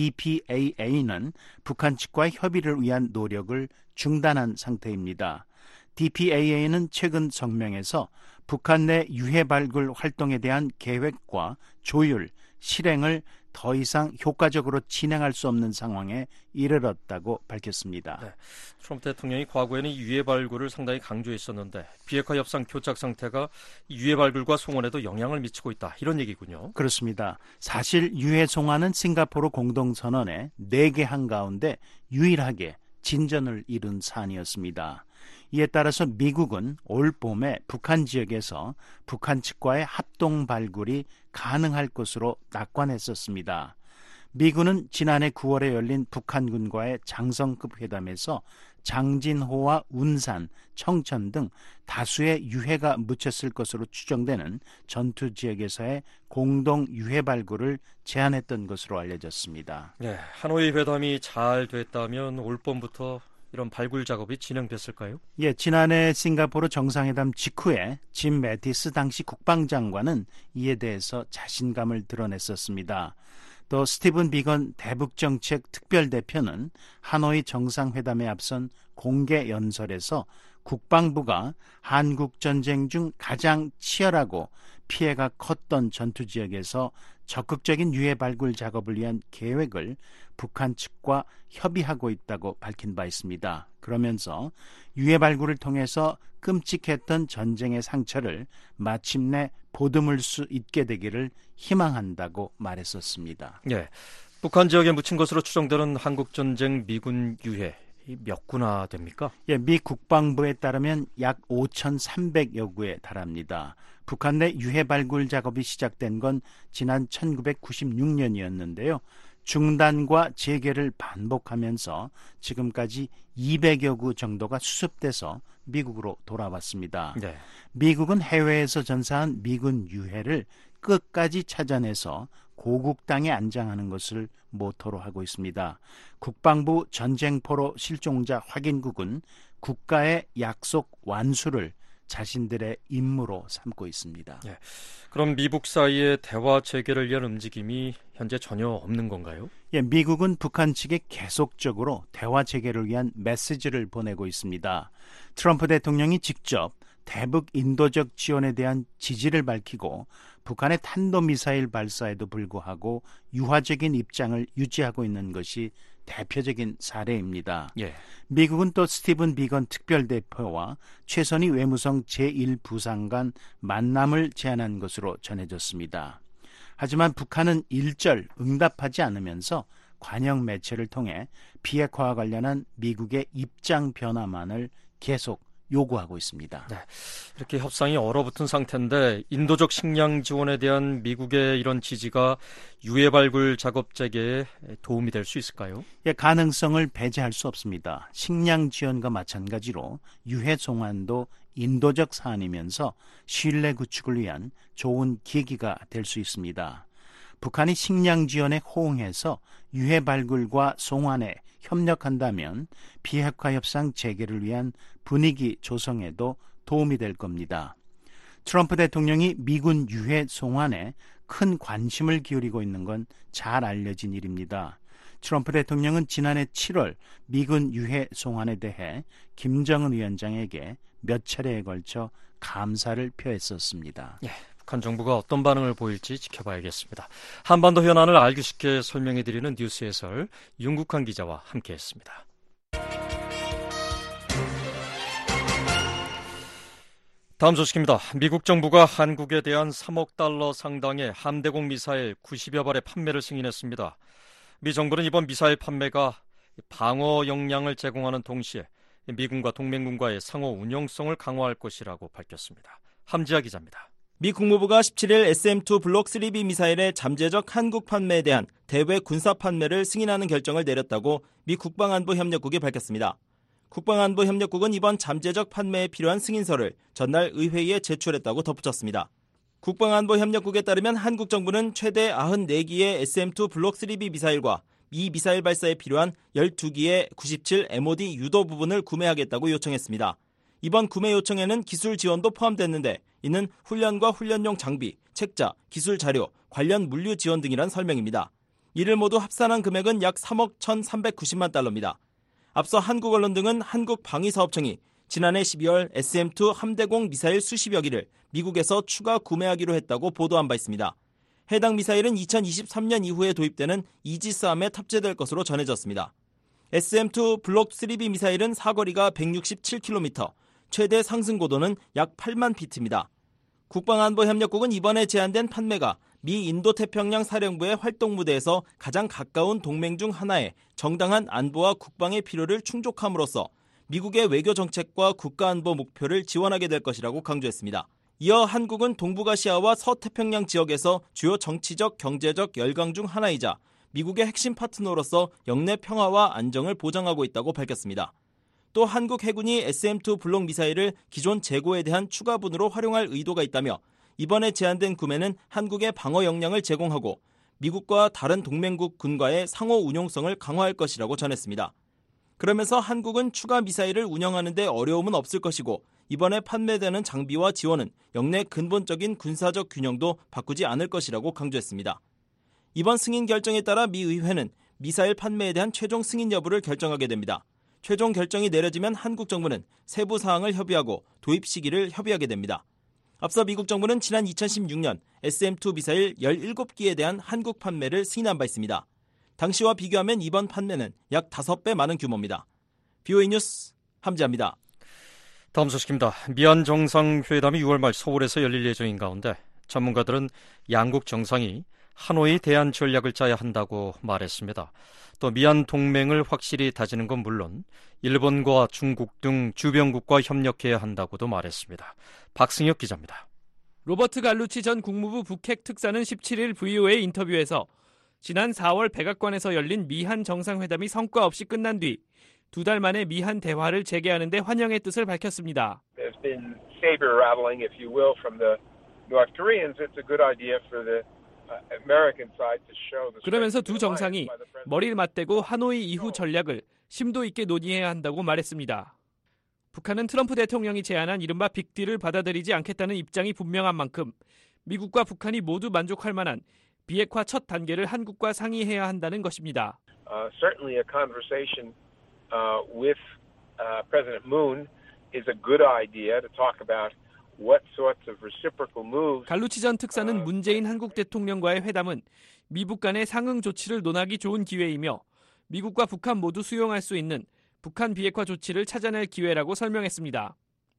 디피에이에이는 북한 측과의 협의를 위한 노력을 중단한 상태입니다. 디피에이에이는 최근 성명에서 북한 내 유해 발굴 활동에 대한 계획과 조율, 실행을 더 이상 효과적으로 진행할 수 없는 상황에 이르렀다고 밝혔습니다. 네, 트럼프 대통령이 과거에는 유해 발굴을 상당히 강조했었는데 비핵화 협상 교착 상태가 유해 발굴과 송환에도 영향을 미치고 있다, 이런 얘기군요. 그렇습니다. 사실 유해 송환은 싱가포르 공동선언의 네 개 항 가운데 유일하게 진전을 이룬 사안이었습니다. 이에 따라서 미국은 올 봄에 북한 지역에서 북한 측과의 합동 발굴이 가능할 것으로 낙관했었습니다. 미군은 지난해 구월에 열린 북한군과의 장성급 회담에서 장진호와 운산, 청천 등 다수의 유해가 묻혔을 것으로 추정되는 전투 지역에서의 공동 유해 발굴을 제안했던 것으로 알려졌습니다. 네, 하노이 회담이 잘 됐다면 올 봄부터 이런 발굴 작업이 진행됐을까요? 예, 지난해 싱가포르 정상회담 직후에 짐 매티스 당시 국방장관은 이에 대해서 자신감을 드러냈었습니다. 또 스티븐 비건 대북정책 특별대표는 하노이 정상회담에 앞선 공개 연설에서 국방부가 한국 전쟁 중 가장 치열하고 피해가 컸던 전투 지역에서 적극적인 유해 발굴 작업을 위한 계획을 북한 측과 협의하고 있다고 밝힌 바 있습니다. 그러면서 유해 발굴을 통해서 끔찍했던 전쟁의 상처를 마침내 보듬을 수 있게 되기를 희망한다고 말했었습니다. 네, 북한 지역에 묻힌 것으로 추정되는 한국 전쟁 미군 유해 몇 구나 됩니까? 예, 미 국방부에 따르면 약 오천삼백여 구에 달합니다. 북한 내 유해 발굴 작업이 시작된 건 지난 천구백구십육 년이었는데요. 중단과 재개를 반복하면서 지금까지 이백여 구 정도가 수습돼서 미국으로 돌아왔습니다. 네. 미국은 해외에서 전사한 미군 유해를 끝까지 찾아내서 고국 땅에 안장하는 것을 모토로 하고 있습니다. 국방부 전쟁포로 실종자 확인국은 국가의 약속 완수를 자신들의 임무로 삼고 있습니다. 네. 그럼 미북 사이의 대화 재개를 위한 움직임이 현재 전혀 없는 건가요? 예, 미국은 북한 측에 계속적으로 대화 재개를 위한 메시지를 보내고 있습니다. 트럼프 대통령이 직접 대북 인도적 지원에 대한 지지를 밝히고 북한의 탄도미사일 발사에도 불구하고 유화적인 입장을 유지하고 있는 것이 대표적인 사례입니다. 예. 미국은 또 스티븐 비건 특별대표와 최선희 외무성 제일 부상관 만남을 제안한 것으로 전해졌습니다. 하지만 북한은 일절 응답하지 않으면서 관영 매체를 통해 비핵화와 관련한 미국의 입장 변화만을 계속 요구하고 있습니다. 네, 이렇게 협상이 얼어붙은 상태인데 인도적 식량 지원에 대한 미국의 이런 지지가 유해 발굴 작업 재개에 도움이 될 수 있을까요? 예, 가능성을 배제할 수 없습니다. 식량 지원과 마찬가지로 유해 송환도 인도적 사안이면서 신뢰 구축을 위한 좋은 계기가 될 수 있습니다. 북한이 식량 지원에 호응해서 유해 발굴과 송환에 협력한다면 비핵화 협상 재개를 위한 분위기 조성에도 도움이 될 겁니다. 트럼프 대통령이 미군 유해 송환에 큰 관심을 기울이고 있는 건 잘 알려진 일입니다. 트럼프 대통령은 지난해 칠월 미군 유해 송환에 대해 김정은 위원장에게 몇 차례에 걸쳐 감사를 표했었습니다. 예, 북한 정부가 어떤 반응을 보일지 지켜봐야겠습니다. 한반도 현안을 알기 쉽게 설명해드리는 뉴스 해설 윤국환 기자와 함께했습니다. 다음 소식입니다. 미국 정부가 한국에 대한 삼억 달러 상당의 함대공 미사일 구십여 발의 판매를 승인했습니다. 미 정부는 이번 미사일 판매가 방어 역량을 제공하는 동시에 미군과 동맹군과의 상호 운용성을 강화할 것이라고 밝혔습니다. 함지아 기자입니다. 미 국무부가 십칠일 에스엠 투 블록 쓰리 비 미사일의 잠재적 한국 판매에 대한 대외 군사 판매를 승인하는 결정을 내렸다고 미 국방안보협력국이 밝혔습니다. 국방안보협력국은 이번 잠재적 판매에 필요한 승인서를 전날 의회에 제출했다고 덧붙였습니다. 국방안보협력국에 따르면 한국 정부는 최대 구십사 기의 에스엠 투 블록 쓰리 비 미사일과 이 미사일 발사에 필요한 열두 기의 구십칠 엠오디 유도 부분을 구매하겠다고 요청했습니다. 이번 구매 요청에는 기술 지원도 포함됐는데 이는 훈련과 훈련용 장비, 책자, 기술 자료, 관련 물류 지원 등이란 설명입니다. 이를 모두 합산한 금액은 약 삼억 천삼백구십만 달러입니다. 앞서 한국 언론 등은 한국방위사업청이 지난해 십이월 에스엠 투 함대공 미사일 수십여 기를 미국에서 추가 구매하기로 했다고 보도한 바 있습니다. 해당 미사일은 이천이십삼 년 이후에 도입되는 이지스함에 탑재될 것으로 전해졌습니다. 에스엠 투 블록 쓰리 비 미사일은 사거리가 백육십칠 킬로미터, 최대 상승 고도는 약 팔만 피트입니다. 국방안보협력국은 이번에 제안된 판매가 미 인도태평양 사령부의 활동 무대에서 가장 가까운 동맹 중 하나의 정당한 안보와 국방의 필요를 충족함으로써 미국의 외교 정책과 국가안보 목표를 지원하게 될 것이라고 강조했습니다. 이어 한국은 동북아시아와 서태평양 지역에서 주요 정치적, 경제적 열강 중 하나이자 미국의 핵심 파트너로서 영내 평화와 안정을 보장하고 있다고 밝혔습니다. 또 한국 해군이 에스엠 투 블록 미사일을 기존 재고에 대한 추가분으로 활용할 의도가 있다며 이번에 제안된 구매는 한국의 방어 역량을 제공하고 미국과 다른 동맹국 군과의 상호 운용성을 강화할 것이라고 전했습니다. 그러면서 한국은 추가 미사일을 운영하는 데 어려움은 없을 것이고 이번에 판매되는 장비와 지원은 영내 근본적인 군사적 균형도 바꾸지 않을 것이라고 강조했습니다. 이번 승인 결정에 따라 미 의회는 미사일 판매에 대한 최종 승인 여부를 결정하게 됩니다. 최종 결정이 내려지면 한국 정부는 세부 사항을 협의하고 도입 시기를 협의하게 됩니다. 앞서 미국 정부는 지난 이천십육 년 에스엠 투 미사일 열일곱 기에 대한 한국 판매를 승인한 바 있습니다. 당시와 비교하면 이번 판매는 약 다섯 배 많은 규모입니다. 비오에이 뉴스 함지아입니다. 다음 소식입니다. 미한 정상회담이 유월 말 서울에서 열릴 예정인 가운데 전문가들은 양국 정상이 하노이 대안 전략을 짜야 한다고 말했습니다. 또 미한 동맹을 확실히 다지는 건 물론 일본과 중국 등 주변국과 협력해야 한다고도 말했습니다. 박승혁 기자입니다. 로버트 갈루치 전 국무부 북핵 특사는 십칠일 브이오에이 인터뷰에서 지난 사월 백악관에서 열린 미한 정상회담이 성과 없이 끝난 뒤 두 달 만에 미한 대화를 재개하는 데 환영의 뜻을 밝혔습니다. There's been saber rattling, if you will, from the North Koreans. It's a good idea for the American side to show the. 그러면서 두 정상이 머리를 맞대고 하노이 이후 전략을 심도 있게 논의해야 한다고 말했습니다. 북한은 트럼프 대통령이 제안한 이른바 빅딜을 받아들이지 않겠다는 입장이 분명한 만큼 미국과 북한이 모두 만족할 만한 비핵화 첫 단계를 한국과 상의해야 한다는 것입니다. Uh, certainly a conversation uh, with uh, President Moon is a good idea to talk about what sorts of reciprocal moves. 갈루치 전 특사는 문재인 한국 대통령과의 회담은 미북 간의 상응 조치를 논하기 좋은 기회이며 미국과 북한 모두 수용할 수 있는 북한 비핵화 조치를 찾아낼 기회라고 설명했습니다.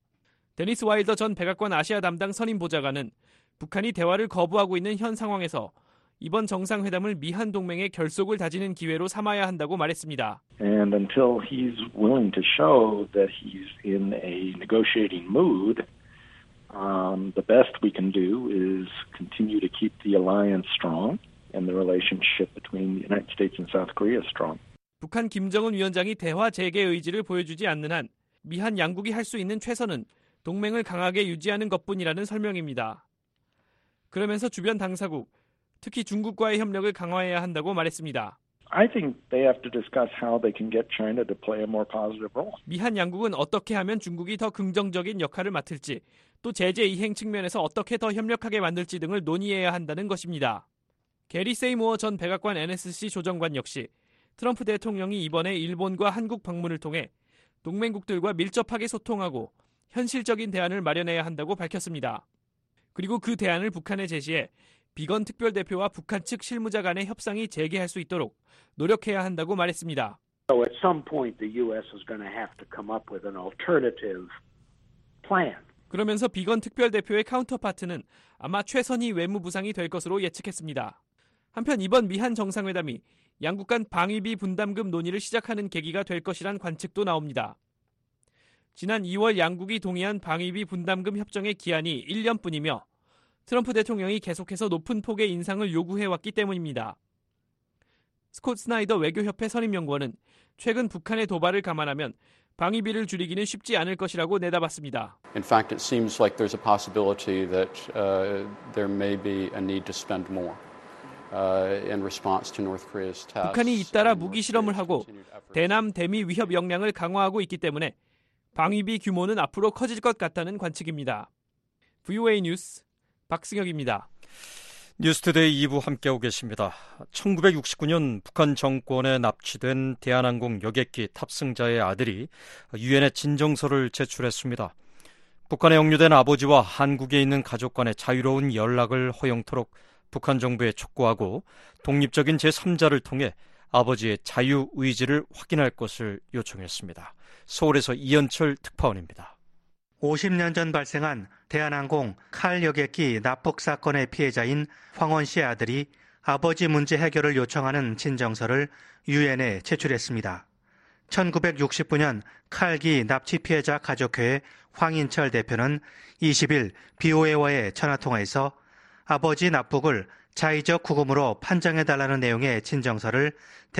데니스 와일더 전 백악관 아시아 담당 선임 보좌관은 북한이 대화를 거부하고 있는 현 상황에서 이번 정상회담을 미한 동맹의 결속을 다지는 기회로 삼아야 한다고 말했습니다. And until he's willing to show that he's in a negotiating mood, um, the best we can do is continue to keep the alliance strong and the relationship between the United States and South Korea strong. 북한 김정은 위원장이 대화 재개 의지를 보여주지 않는 한 미한 양국이 할 수 있는 최선은 동맹을 강하게 유지하는 것뿐이라는 설명입니다. 그러면서 주변 당사국, 특히 중국과의 협력을 강화해야 한다고 말했습니다. I think they have to discuss how they can get China to play a more positive role. 미한 양국은 어떻게 하면 중국이 더 긍정적인 역할을 맡을지, 또 제재 이행 측면에서 어떻게 더 협력하게 만들지 등을 논의해야 한다는 것입니다. 게리 세이모어 전 백악관 엔에스씨 조정관 역시 트럼프 대통령이 이번에 일본과 한국 방문을 통해 동맹국들과 밀접하게 소통하고 현실적인 대안을 마련해야 한다고 밝혔습니다. 그리고 그 대안을 북한에 제시해 비건 특별대표와 북한 측 실무자 간의 협상이 재개할 수 있도록 노력해야 한다고 말했습니다. So at some point the U S is going to have to come up with an alternative plan. 그러면서 비건 특별대표의 카운터파트는 아마 최선희 외무부상이 될 것으로 예측했습니다. 한편 이번 미한 정상회담이 양국 간 방위비 분담금 논의를 시작하는 계기가 될 것이란 관측도 나옵니다. 지난 이월 양국이 동의한 방위비 분담금 협정의 기한이 일 년뿐이며 트럼프 대통령이 계속해서 높은 폭의 인상을 요구해왔기 때문입니다. 스콧 스나이더 외교협회 선임연구원은 최근 북한의 도발을 감안하면 방위비를 줄이기는 쉽지 않을 것이라고 내다봤습니다. In fact, it seems like there's a possibility that uh, there may be a need to spend more uh, in response to North Korea's tests. 북한이 잇따라 무기 실험을 하고 대남 대미 위협 역량을 강화하고 있기 때문에 방위비 규모는 앞으로 커질 것 같다는 관측입니다. 브이오에이 뉴스 박승혁입니다. 뉴스투데이 이 부 함께하고 계십니다. 천구백육십구 년 북한 정권에 납치된 대한항공 여객기 탑승자의 아들이 유엔에 진정서를 제출했습니다. 북한에 억류된 아버지와 한국에 있는 가족 간의 자유로운 연락을 허용토록 북한 정부에 촉구하고 독립적인 제삼자를 통해 아버지의 자유의지를 확인할 것을 요청했습니다. 서울에서 이현철 특파원입니다. 오십 년 전 발생한 대한항공 칼 여객기 납북 사건의 피해자인 황원 씨의 아들이 아버지 문제 해결을 요청하는 진정서를 유엔에 제출했습니다. 천구백육십구 년 칼기 납치 피해자 가족회의 황인철 대표는 이십 일 비오에이와의 전화통화에서 아버지 납북을 자의적 구금으로 판정해달라는 내용의 진정서를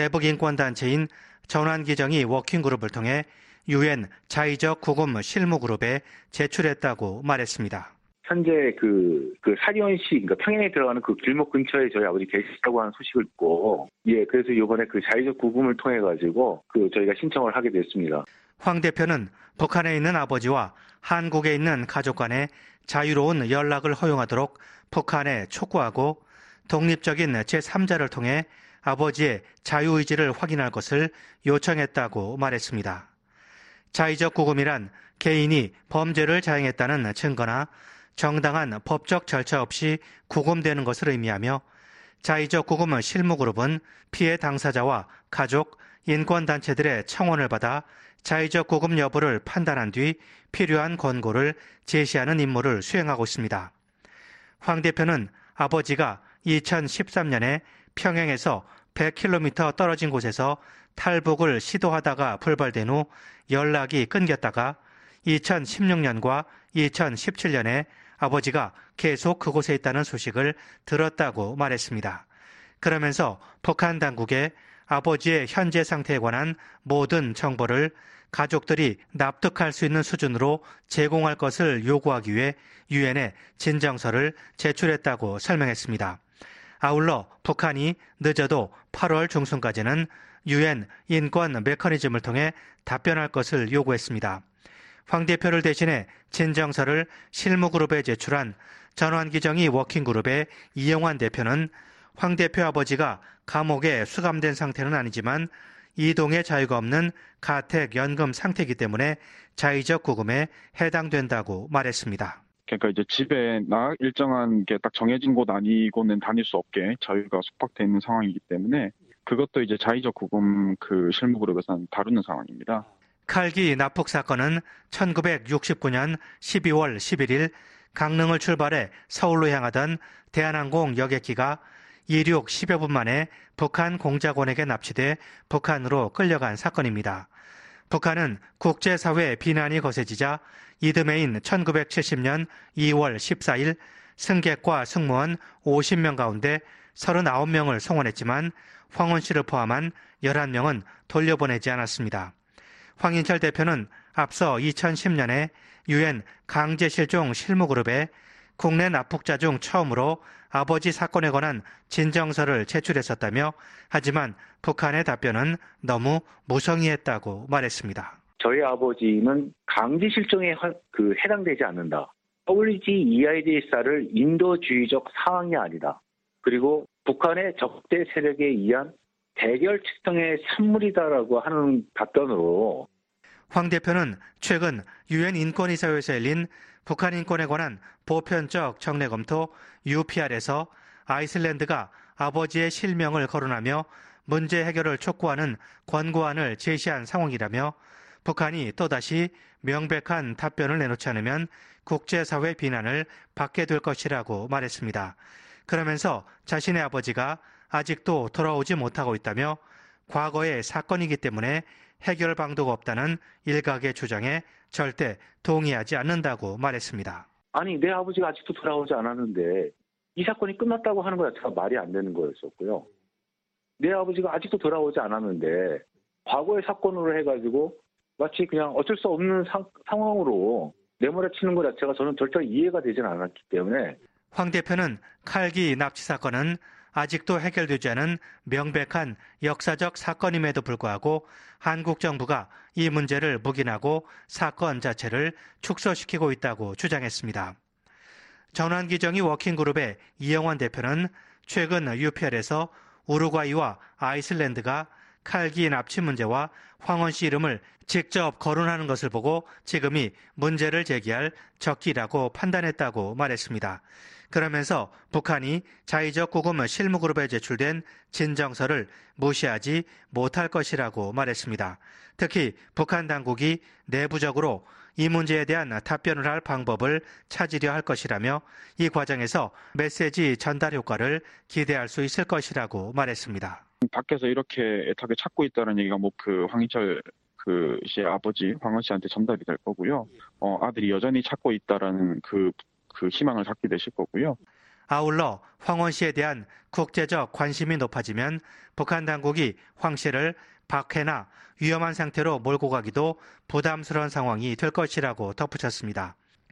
대북인권단체인 전환기정이 워킹그룹을 통해 유엔 자의적 구금 실무그룹에 제출했다고 말했습니다. 현재 그, 그 사리원 씨, 그러니까 평양에 들어가는 그 길목 근처에 저희 아버지 계시다고 하는 소식을 듣고, 예, 그래서 이번에 그 자의적 구금을 통해가지고 그 저희가 신청을 하게 됐습니다. 황 대표는 북한에 있는 아버지와 한국에 있는 가족 간의 자유로운 연락을 허용하도록 북한에 촉구하고 독립적인 제삼자를 통해 아버지의 자유의지를 확인할 것을 요청했다고 말했습니다. 자의적 구금이란 개인이 범죄를 자행했다는 증거나 정당한 법적 절차 없이 구금되는 것을 의미하며 자의적 구금 실무그룹은 피해 당사자와 가족, 인권단체들의 청원을 받아 자의적 구금 여부를 판단한 뒤 필요한 권고를 제시하는 임무를 수행하고 있습니다. 황 대표는 아버지가 이천십삼 년에 평양에서 백 킬로미터 떨어진 곳에서 탈북을 시도하다가 불발된 후 연락이 끊겼다가 이천십육 년과 이천십칠 년에 아버지가 계속 그곳에 있다는 소식을 들었다고 말했습니다. 그러면서 북한 당국에 아버지의 현재 상태에 관한 모든 정보를 가족들이 납득할 수 있는 수준으로 제공할 것을 요구하기 위해 유엔에 진정서를 제출했다고 설명했습니다. 아울러 북한이 늦어도 팔월 중순까지는 유엔 인권 메커니즘을 통해 답변할 것을 요구했습니다. 황 대표를 대신해 진정서를 실무그룹에 제출한 전환기정이 워킹그룹의 이영환 대표는 황 대표 아버지가 감옥에 수감된 상태는 아니지만 이동의 자유가 없는 가택 연금 상태이기 때문에 자의적 구금에 해당된다고 말했습니다. 그러니까 이제 집에나 일정한 게 딱 정해진 곳 아니고는 다닐 수 없게 자유가 속박되어 있는 상황이기 때문에 그것도 이제 자의적 구금 그 실무그룹에서 다루는 상황입니다. 칼기 납북 사건은 천구백육십구 년 십이월 십일일 강릉을 출발해 서울로 향하던 대한항공 여객기가 이륙 십여 분 만에 북한 공작원에게 납치돼 북한으로 끌려간 사건입니다. 북한은 국제사회의 비난이 거세지자 이듬해인 천구백칠십 년 이월 십사일 승객과 승무원 오십 명 가운데 서른아홉 명을 송환했지만 황원 씨를 포함한 열한 명은 돌려보내지 않았습니다. 황인철 대표는 앞서 이천십 년에 유엔 강제실종 실무그룹에 국내 납북자 중 처음으로 아버지 사건에 관한 진정서를 제출했었다며 하지만 북한의 답변은 너무 무성의했다고 말했습니다. 저희 아버지는 강제 실종에 그 해당되지 않는다. 더블유지이아이디에스알을 인도주의적 상황이 아니다. 그리고 북한의 적대 세력에 의한 대결 측정의 산물이다라고 하는 답변으로 황 대표는 최근 유엔 인권이사회에서 열린 북한 인권에 관한 보편적 정례 검토 유피알에서 아이슬란드가 아버지의 실명을 거론하며 문제 해결을 촉구하는 권고안을 제시한 상황이라며 북한이 또다시 명백한 답변을 내놓지 않으면 국제사회 비난을 받게 될 것이라고 말했습니다. 그러면서 자신의 아버지가 아직도 돌아오지 못하고 있다며 과거의 사건이기 때문에 해결 방도가 없다는 일각의 주장에 절대 동의하지 않는다고 말했습니다. 아니 내 아버지가 아직도 돌아오지 않았는데 이 사건이 끝났다고 하는 것 자체가 말이 안 되는 거였었고요. 내 아버지가 아직도 돌아오지 않았는데 과거의 사건으로 해가지고 마치 그냥 어쩔 수 없는 상, 상황으로 내몰아치는 것 자체가 저는 절대 이해가 되지는 않았기 때문에 황 대표는 칼기 납치 사건은 아직도 해결되지 않은 명백한 역사적 사건임에도 불구하고 한국 정부가 이 문제를 묵인하고 사건 자체를 축소시키고 있다고 주장했습니다. 전환기정의 워킹그룹의 이영환 대표는 최근 유피알에서 우루과이와 아이슬란드가 칼기 납치 문제와 황원 씨 이름을 직접 거론하는 것을 보고 지금이 문제를 제기할 적기라고 판단했다고 말했습니다. 그러면서 북한이 자의적 구금 실무그룹에 제출된 진정서를 무시하지 못할 것이라고 말했습니다. 특히 북한 당국이 내부적으로 이 문제에 대한 답변을 할 방법을 찾으려 할 것이라며 이 과정에서 메시지 전달 효과를 기대할 수 있을 것이라고 말했습니다. 밖에서 이렇게 애타게 찾고 있다는 얘기가 뭐 그 황인철 그 씨의 아버지 황원 씨한테 전달이 될 거고요. 어, 아들이 여전히 찾고 있다라는 그 그 희망을 갖게 되실 거고요. 아울러 황원 씨에 대한 국제적 관심이 높아지면 북한 당국이 황 씨를 박해나 위험한 상태로 몰고 가기도 부담스러운 상황이 될 것이라고 덧붙였습니다.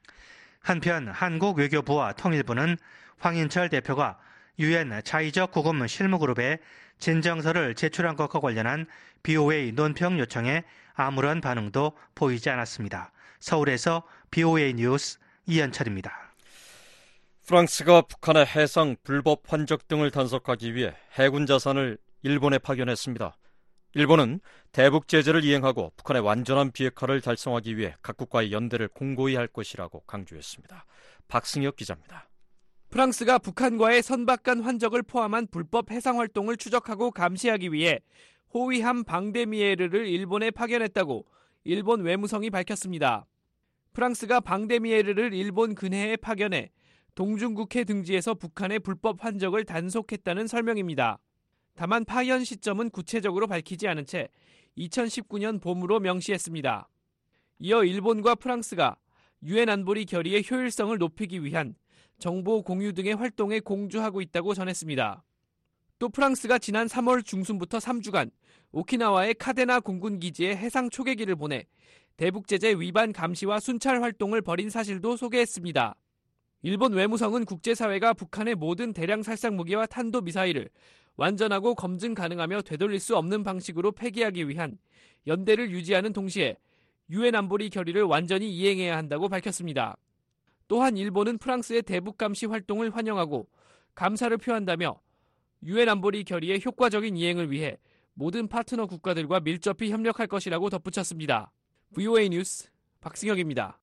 한편 한국 외교부와 통일부는 황인철 대표가 유엔 자의적 구금 실무그룹에 진정서를 제출한 것과 관련한 비오에이 논평 요청에 아무런 반응도 보이지 않았습니다. 서울에서 비오에이 뉴스 이현철입니다. 프랑스가 북한의 해상 불법 환적 등을 단속하기 위해 해군 자산을 일본에 파견했습니다. 일본은 대북 제재를 이행하고 북한의 완전한 비핵화를 달성하기 위해 각국과의 연대를 공고히 할 것이라고 강조했습니다. 박승혁 기자입니다. 프랑스가 북한과의 선박간 환적을 포함한 불법 해상 활동을 추적하고 감시하기 위해 호위함 방데미에르를 일본에 파견했다고 일본 외무성이 밝혔습니다. 프랑스가 방데미에르를 일본 근해에 파견해 동중국해 등지에서 북한의 불법 환적을 단속했다는 설명입니다. 다만 파견 시점은 구체적으로 밝히지 않은 채 이천십구 년 봄으로 명시했습니다. 이어 일본과 프랑스가 유엔 안보리 결의의 효율성을 높이기 위한 정보 공유 등의 활동에 공주하고 있다고 전했습니다. 또 프랑스가 지난 삼월 중순부터 삼 주간 오키나와의 카데나 공군기지에 해상 초계기를 보내 대북제재 위반 감시와 순찰 활동을 벌인 사실도 소개했습니다. 일본 외무성은 국제사회가 북한의 모든 대량 살상 무기와 탄도미사일을 완전하고 검증 가능하며 되돌릴 수 없는 방식으로 폐기하기 위한 연대를 유지하는 동시에 유엔 안보리 결의를 완전히 이행해야 한다고 밝혔습니다. 또한 일본은 프랑스의 대북 감시 활동을 환영하고 감사를 표한다며 유엔 안보리 결의의 효과적인 이행을 위해 모든 파트너 국가들과 밀접히 협력할 것이라고 덧붙였습니다. 브이오에이 뉴스 박승혁입니다.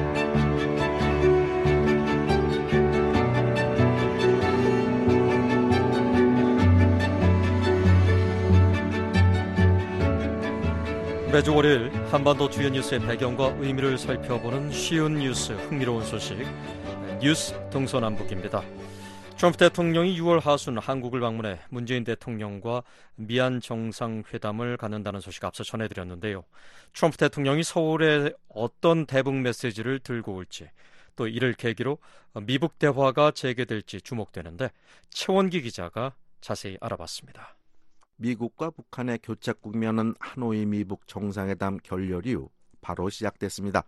매주 월요일 한반도 주요 뉴스의 배경과 의미를 살펴보는 쉬운 뉴스, 흥미로운 소식, 뉴스 동서남북입니다. 트럼프 대통령이 유월 하순 한국을 방문해 문재인 대통령과 미얀 정상회담을 갖는다는 소식 앞서 전해드렸는데요. 트럼프 대통령이 서울에 어떤 대북 메시지를 들고 올지, 또 이를 계기로 미북 대화가 재개될지 주목되는데 최원기 기자가 자세히 알아봤습니다. 미국과 북한의 교착 국면은 하노이 미북 정상회담 결렬 이후 바로 시작됐습니다.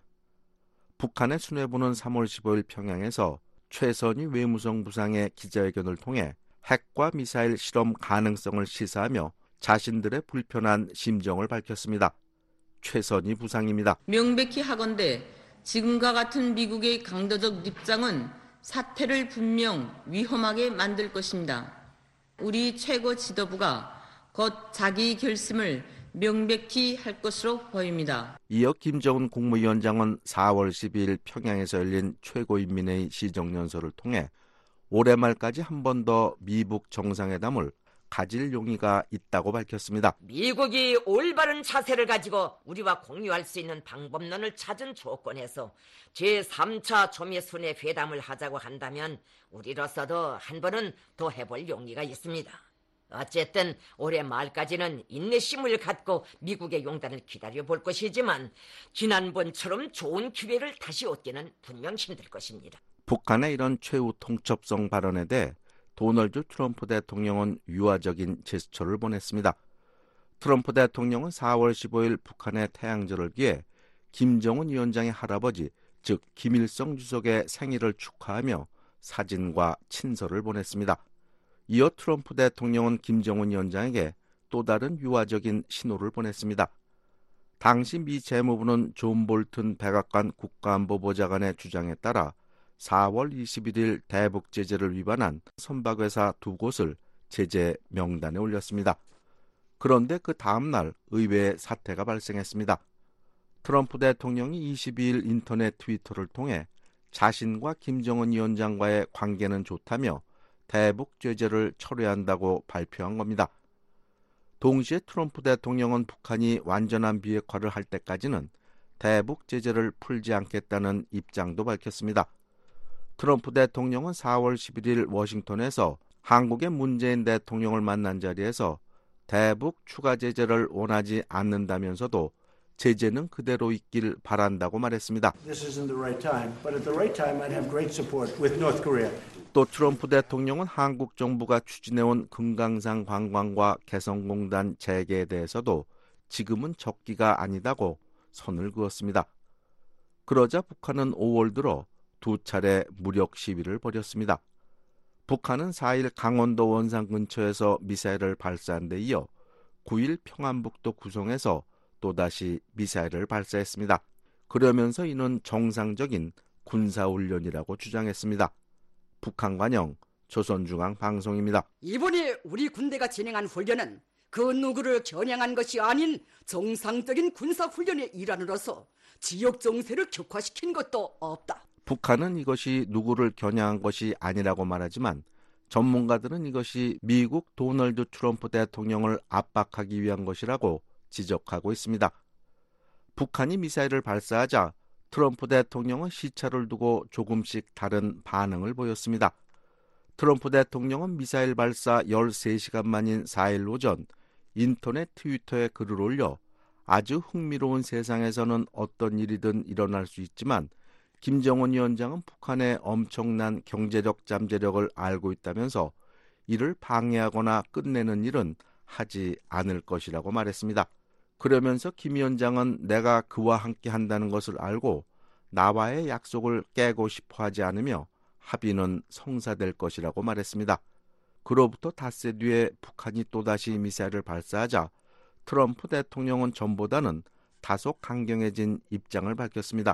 북한의 수뇌부는 삼월 십오일 평양에서 최선희 외무성 부상의 기자회견을 통해 핵과 미사일 실험 가능성을 시사하며 자신들의 불편한 심정을 밝혔습니다. 최선희 부상입니다. 명백히 하건대 지금과 같은 미국의 강도적 입장은 사태를 분명 위험하게 만들 것입니다. 우리 최고 지도부가 곧 자기 결심을 명백히 할 것으로 보입니다. 이어 김정은 국무위원장은 사월 십이일 평양에서 열린 최고인민회의 시정연설을 통해 올해 말까지 한 번 더 미북 정상회담을 가질 용의가 있다고 밝혔습니다. 미국이 올바른 자세를 가지고 우리와 공유할 수 있는 방법론을 찾은 조건에서 제삼차 조미순회 회담을 하자고 한다면 우리로서도 한 번은 더 해볼 용의가 있습니다. 어쨌든 올해 말까지는 인내심을 갖고 미국의 용단을 기다려볼 것이지만 지난번처럼 좋은 기회를 다시 얻기는 분명 힘들 것입니다. 북한의 이런 최후 통첩성 발언에 대해 도널드 트럼프 대통령은 유화적인 제스처를 보냈습니다. 트럼프 대통령은 사월 십오일 북한의 태양절을 기해 김정은 위원장의 할아버지, 즉 김일성 주석의 생일을 축하하며 사진과 친서를 보냈습니다. 이어 트럼프 대통령은 김정은 위원장에게 또 다른 유화적인 신호를 보냈습니다. 당시 미 재무부는 존 볼튼 백악관 국가안보보좌관의 주장에 따라 사월 이십일일 대북 제재를 위반한 선박회사 두 곳을 제재 명단에 올렸습니다. 그런데 그 다음 날 의외의 사태가 발생했습니다. 트럼프 대통령이 이십이일 인터넷 트위터를 통해 자신과 김정은 위원장과의 관계는 좋다며 대북 제재를 철회한다고 발표한 겁니다. 동시에 트럼프 대통령은 북한이 완전한 비핵화를 할 때까지는 대북 제재를 풀지 않겠다는 입장도 밝혔습니다. 트럼프 대통령은 사월 십일일 워싱턴에서 한국의 문재인 대통령을 만난 자리에서 대북 추가 제재를 원하지 않는다면서도 제재는 그대로 있길 바란다고 말했습니다. This isn't the right time, but at the right time I'd have great support with North Korea. 또 트럼프 대통령은 한국 정부가 추진해온 금강산 관광과 개성공단 재개에 대해서도 지금은 적기가 아니다고 선을 그었습니다. 그러자 북한은 오월 들어 두 차례 무력 시위를 벌였습니다. 북한은 사일 강원도 원산 근처에서 미사일을 발사한 데 이어 구일 평안북도 구성에서 또다시 미사일을 발사했습니다. 그러면서 이는 정상적인 군사훈련이라고 주장했습니다. 북한 관영 조선중앙방송입니다. 이번에 우리 군대가 진행한 훈련은 그 누구를 겨냥한 것이 아닌 정상적인 군사훈련의 일환으로서 지역 정세를 격화시킨 것도 없다. 북한은 이것이 누구를 겨냥한 것이 아니라고 말하지만 전문가들은 이것이 미국 도널드 트럼프 대통령을 압박하기 위한 것이라고 지적하고 있습니다. 북한이 미사일을 발사하자 트럼프 대통령은 시차를 두고 조금씩 다른 반응을 보였습니다. 트럼프 대통령은 미사일 발사 열세 시간 만인 사일 오전 인터넷 트위터에 글을 올려 아주 흥미로운 세상에서는 어떤 일이든 일어날 수 있지만 김정은 위원장은 북한의 엄청난 경제력 잠재력을 알고 있다면서 이를 방해하거나 끝내는 일은 하지 않을 것이라고 말했습니다. 그러면서 김 위원장은 내가 그와 함께 한다는 것을 알고 나와의 약속을 깨고 싶어 하지 않으며 합의는 성사될 것이라고 말했습니다. 그로부터 닷새 뒤에 북한이 또다시 미사일을 발사하자 트럼프 대통령은 전보다는 다소 강경해진 입장을 밝혔습니다.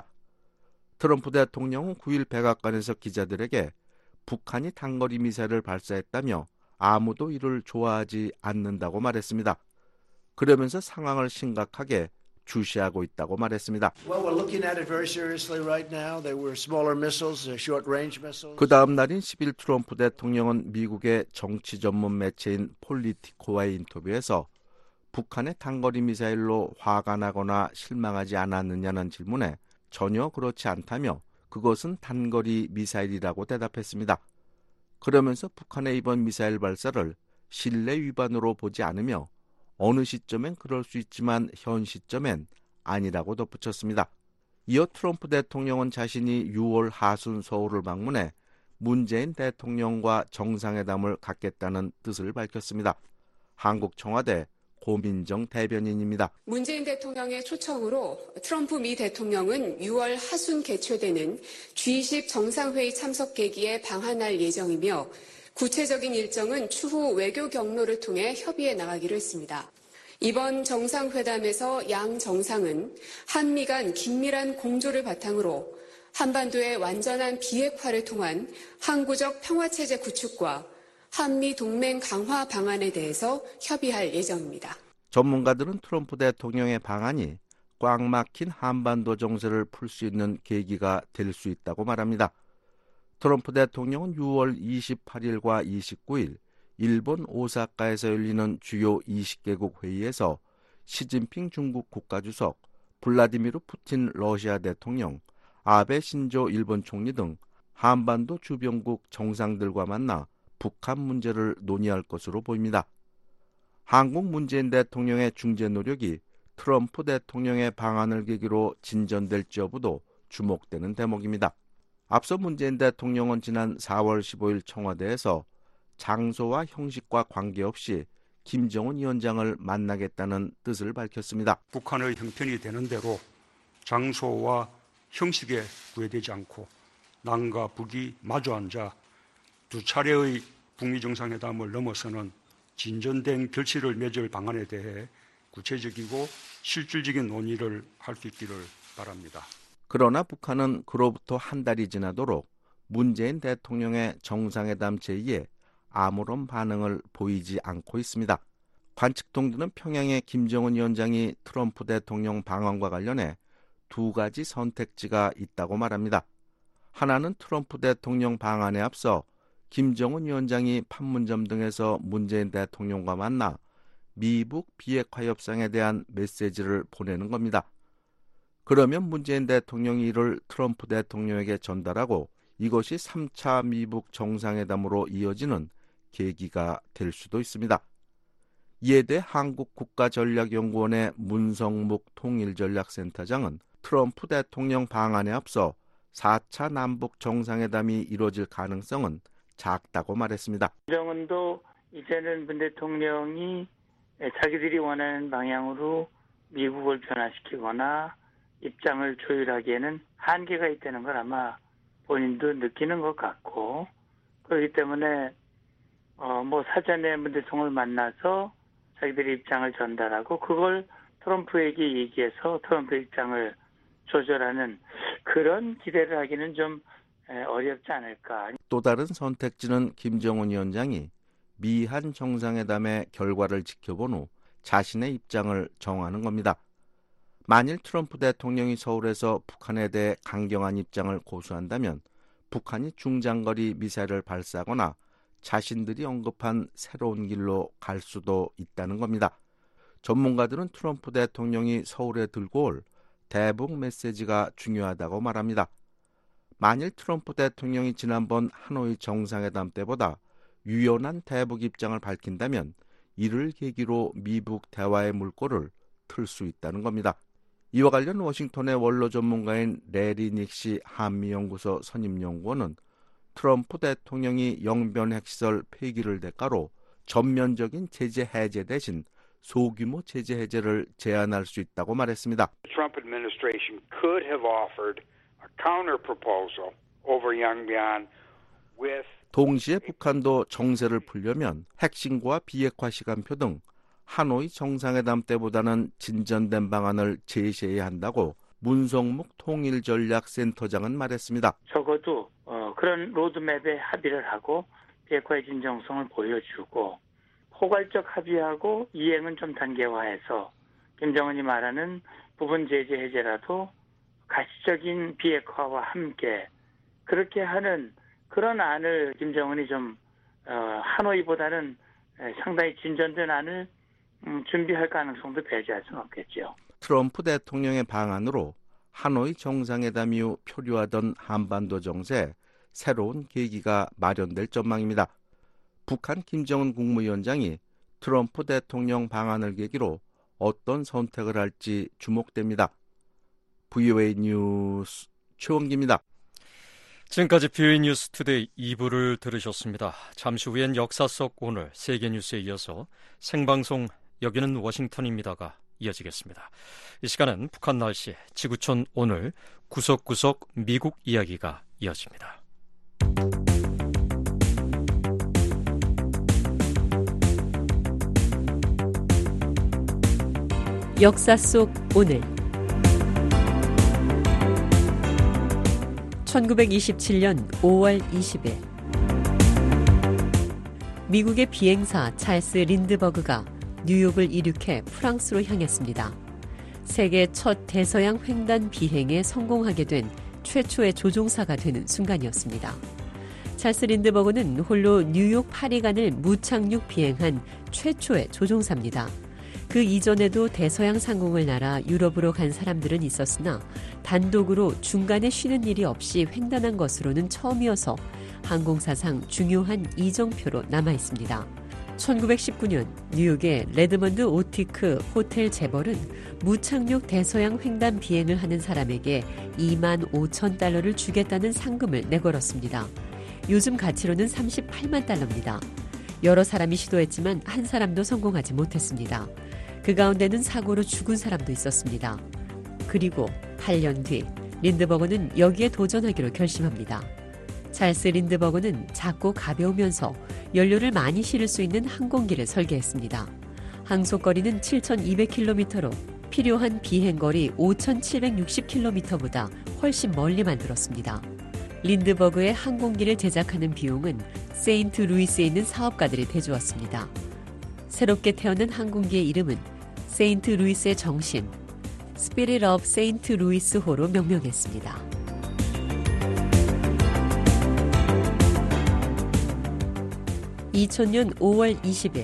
트럼프 대통령은 구일 백악관에서 기자들에게 북한이 단거리 미사일을 발사했다며 아무도 이를 좋아하지 않는다고 말했습니다. 그러면서 상황을 심각하게 주시하고 있다고 말했습니다. Well, we're looking at it very seriously right now. They were smaller missiles, short-range missiles. 그 다음 날인 십일 트럼프 대통령은 미국의 정치 전문 매체인 폴리티코와의 인터뷰에서 북한의 단거리 미사일로 화가 나거나 실망하지 않았느냐는 질문에 전혀 그렇지 않다며 그것은 단거리 미사일이라고 대답했습니다. 그러면서 북한의 이번 미사일 발사를 신뢰 위반으로 보지 않으며 어느 시점엔 그럴 수 있지만 현 시점엔 아니라고 덧붙였습니다. 이어 트럼프 대통령은 자신이 유월 하순 서울을 방문해 문재인 대통령과 정상회담을 갖겠다는 뜻을 밝혔습니다. 한국 청와대 고민정 대변인입니다. 문재인 대통령의 초청으로 트럼프 미 대통령은 유월 하순 개최되는 지 이십 정상회의 참석 계기에 방한할 예정이며 구체적인 일정은 추후 외교 경로를 통해 협의해 나가기로 했습니다. 이번 정상회담에서 양 정상은 한미 간 긴밀한 공조를 바탕으로 한반도의 완전한 비핵화를 통한 항구적 평화체제 구축과 한미 동맹 강화 방안에 대해서 협의할 예정입니다. 전문가들은 트럼프 대통령의 방안이 꽉 막힌 한반도 정세를 풀 수 있는 계기가 될 수 있다고 말합니다. 트럼프 대통령은 유월 이십팔일과 이십구일 일본 오사카에서 열리는 주요 이십 개국 회의에서 시진핑 중국 국가주석, 블라디미르 푸틴 러시아 대통령, 아베 신조 일본 총리 등 한반도 주변국 정상들과 만나 북한 문제를 논의할 것으로 보입니다. 한국 문재인 대통령의 중재 노력이 트럼프 대통령의 방안을 계기로 진전될지 여부도 주목되는 대목입니다. 앞서 문재인 대통령은 지난 사월 십오일 청와대에서 장소와 형식과 관계없이 김정은 위원장을 만나겠다는 뜻을 밝혔습니다. 북한의 형편이 되는 대로 장소와 형식에 구애되지 않고 남과 북이 마주 앉아 두 차례의 북미 정상회담을 넘어서는 진전된 결실을 맺을 방안에 대해 구체적이고 실질적인 논의를 할 수 있기를 바랍니다. 그러나 북한은 그로부터 한 달이 지나도록 문재인 대통령의 정상회담 제의에 아무런 반응을 보이지 않고 있습니다. 관측통들은 평양의 김정은 위원장이 트럼프 대통령 방안과 관련해 두 가지 선택지가 있다고 말합니다. 하나는 트럼프 대통령 방안에 앞서 김정은 위원장이 판문점 등에서 문재인 대통령과 만나 미북 비핵화 협상에 대한 메시지를 보내는 겁니다. 그러면 문재인 대통령이 이를 트럼프 대통령에게 전달하고 이것이 삼 차 미북 정상회담으로 이어지는 계기가 될 수도 있습니다. 이에 대해 한국국가전략연구원의 문성묵 통일전략센터장은 트럼프 대통령 방안에 앞서 사 차 남북 정상회담이 이루어질 가능성은 작다고 말했습니다. 김정은도 이제는 문 대통령이 자기들이 원하는 방향으로 미국을 변화시키거나 입장을 조율하기에는 한계가 있다는 걸 아마 본인도 느끼는 것 같고, 그렇기 때문에 어 뭐 사전에 문 대통령을 만나서 자기들의 입장을 전달하고 그걸 트럼프에게 얘기해서 트럼프의 입장을 조절하는 그런 기대를 하기는 좀 어렵지 않을까. 또 다른 선택지는 김정은 위원장이 미한 정상회담의 결과를 지켜본 후 자신의 입장을 정하는 겁니다. 만일 트럼프 대통령이 서울에서 북한에 대해 강경한 입장을 고수한다면 북한이 중장거리 미사일을 발사하거나 자신들이 언급한 새로운 길로 갈 수도 있다는 겁니다. 전문가들은 트럼프 대통령이 서울에 들고 올 대북 메시지가 중요하다고 말합니다. 만일 트럼프 대통령이 지난번 하노이 정상회담 때보다 유연한 대북 입장을 밝힌다면 이를 계기로 미북 대화의 물꼬를 틀 수 있다는 겁니다. 이와 관련 워싱턴의 원로 전문가인 레리 닉시 한미연구소 선임연구원은 트럼프 대통령이 영변 핵시설 폐기를 대가로 전면적인 제재 해제 대신 소규모 제재 해제를 제안할 수 있다고 말했습니다. Trump administration could have offered a counter proposal over Yongbyon with 동시에 북한도 정세를 풀려면 핵심과 비핵화 시간표 등 하노이 정상회담 때보다는 진전된 방안을 제시해야 한다고 문성묵 통일전략센터장은 말했습니다. 적어도 어, 그런 로드맵에 합의를 하고 비핵화의 진정성을 보여주고 포괄적 합의하고 이행은 좀 단계화해서 김정은이 말하는 부분 제재 해제라도 가시적인 비핵화와 함께 그렇게 하는 그런 안을 김정은이 좀 어, 하노이보다는 상당히 진전된 안을 음, 준비할 가능성도 배제할 수는 없겠죠. 트럼프 대통령의 방안으로 하노이 정상회담 이후 표류하던 한반도 정세 새로운 계기가 마련될 전망입니다. 북한 김정은 국무위원장이 트럼프 대통령 방한을 계기로 어떤 선택을 할지 주목됩니다. 브이오에이 뉴스 최원기입니다. 지금까지 브이오에이 뉴스 투데이 이 부를 들으셨습니다. 잠시 후엔 역사 속 오늘 세계 뉴스에 이어서 생방송 여기는 워싱턴입니다가 이어지겠습니다. 이 시간은 북한 날씨, 지구촌 오늘 구석구석 미국 이야기가 이어집니다. 역사 속 오늘 천구백이십칠년 오월 이십일 미국의 비행사 찰스 린드버그가 뉴욕을 이륙해 프랑스로 향했습니다. 세계 첫 대서양 횡단 비행에 성공하게 된 최초의 조종사가 되는 순간이었습니다. 찰스 린드버그는 홀로 뉴욕 파리간을 무착륙 비행한 최초의 조종사입니다. 그 이전에도 대서양 상공을 날아 유럽으로 간 사람들은 있었으나 단독으로 중간에 쉬는 일이 없이 횡단한 것으로는 처음이어서 항공사상 중요한 이정표로 남아있습니다. 천구백십구년 뉴욕의 레드먼드 오티크 호텔 재벌은 무착륙 대서양 횡단 비행을 하는 사람에게 이만 오천 달러를 주겠다는 상금을 내걸었습니다. 요즘 가치로는 삼십팔만 달러입니다. 여러 사람이 시도했지만 한 사람도 성공하지 못했습니다. 그 가운데는 사고로 죽은 사람도 있었습니다. 그리고 팔 년 뒤 린드버그는 여기에 도전하기로 결심합니다. 찰스 린드버그는 작고 가벼우면서 연료를 많이 실을 수 있는 항공기를 설계했습니다. 항속거리는 칠천이백 킬로미터로 필요한 비행거리 오천칠백육십 킬로미터보다 훨씬 멀리 만들었습니다. 린드버그의 항공기를 제작하는 비용은 세인트 루이스에 있는 사업가들이 대주었습니다. 새롭게 태어난 항공기의 이름은 세인트 루이스의 정신, 스피릿 오브 세인트 루이스호로 명명했습니다. 이천년 오월 이십일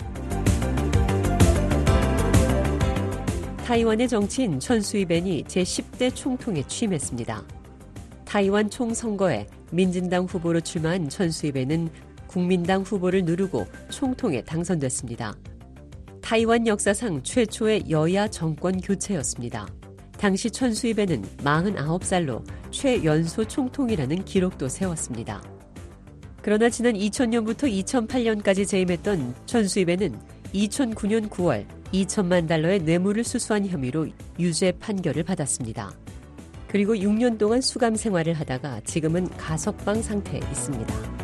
타이완의 정치인 천수이벤이 제십 대 총통에 취임했습니다. 타이완 총선거에 민진당 후보로 출마한 천수이벤은 국민당 후보를 누르고 총통에 당선됐습니다. 타이완 역사상 최초의 여야 정권 교체였습니다. 당시 천수이벤은 마흔아홉 살로 최연소 총통이라는 기록도 세웠습니다. 그러나 지난 이천년부터 이천팔년까지 재임했던 천수이벤은 이천구년 구월 이천만 달러의 뇌물을 수수한 혐의로 유죄 판결을 받았습니다. 그리고 육 년 동안 수감 생활을 하다가 지금은 가석방 상태에 있습니다.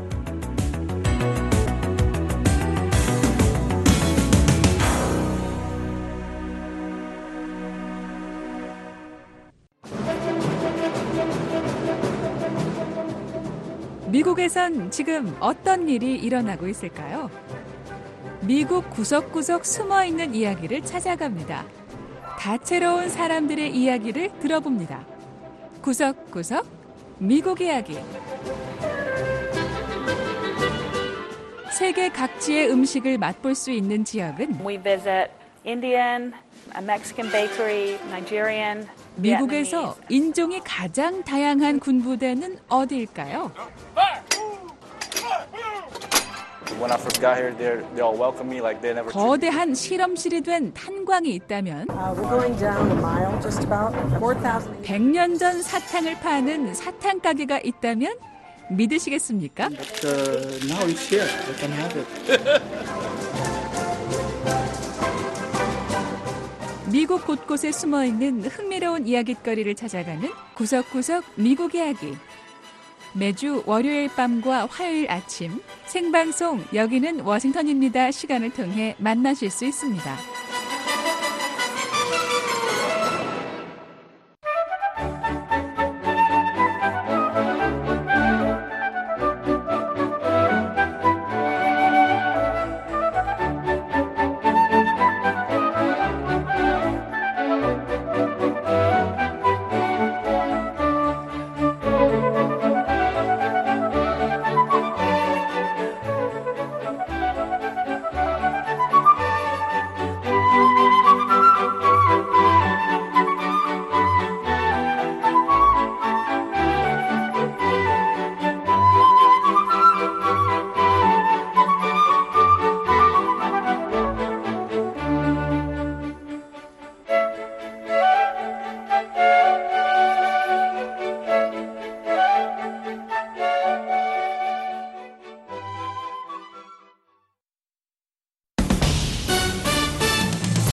미국에선 지금 어떤 일이 일어나고 있을까요? 미국 구석구석 숨어있는 이야기를 찾아갑니다. 다채로운 사람들의 이야기를 들어봅니다. 구석구석 미국 이야기. 세계 각지의 음식을 맛볼 수 있는 지역은 We visit Indian, Mexican bakery, Nigerian, 미국에서 인종이 가장 다양한 군부대는 어디일까요? 거대한 실험실이 된 탄광이 있다면 백 년 전 사탕을 파는 사탕 가게가 있다면 믿으시겠습니까? 미국 곳곳에 숨어있는 흥미로운 이야깃거리를 찾아가는 구석구석 미국 이야기. 매주 월요일 밤과 화요일 아침 생방송 여기는 워싱턴입니다 시간을 통해 만나실 수 있습니다.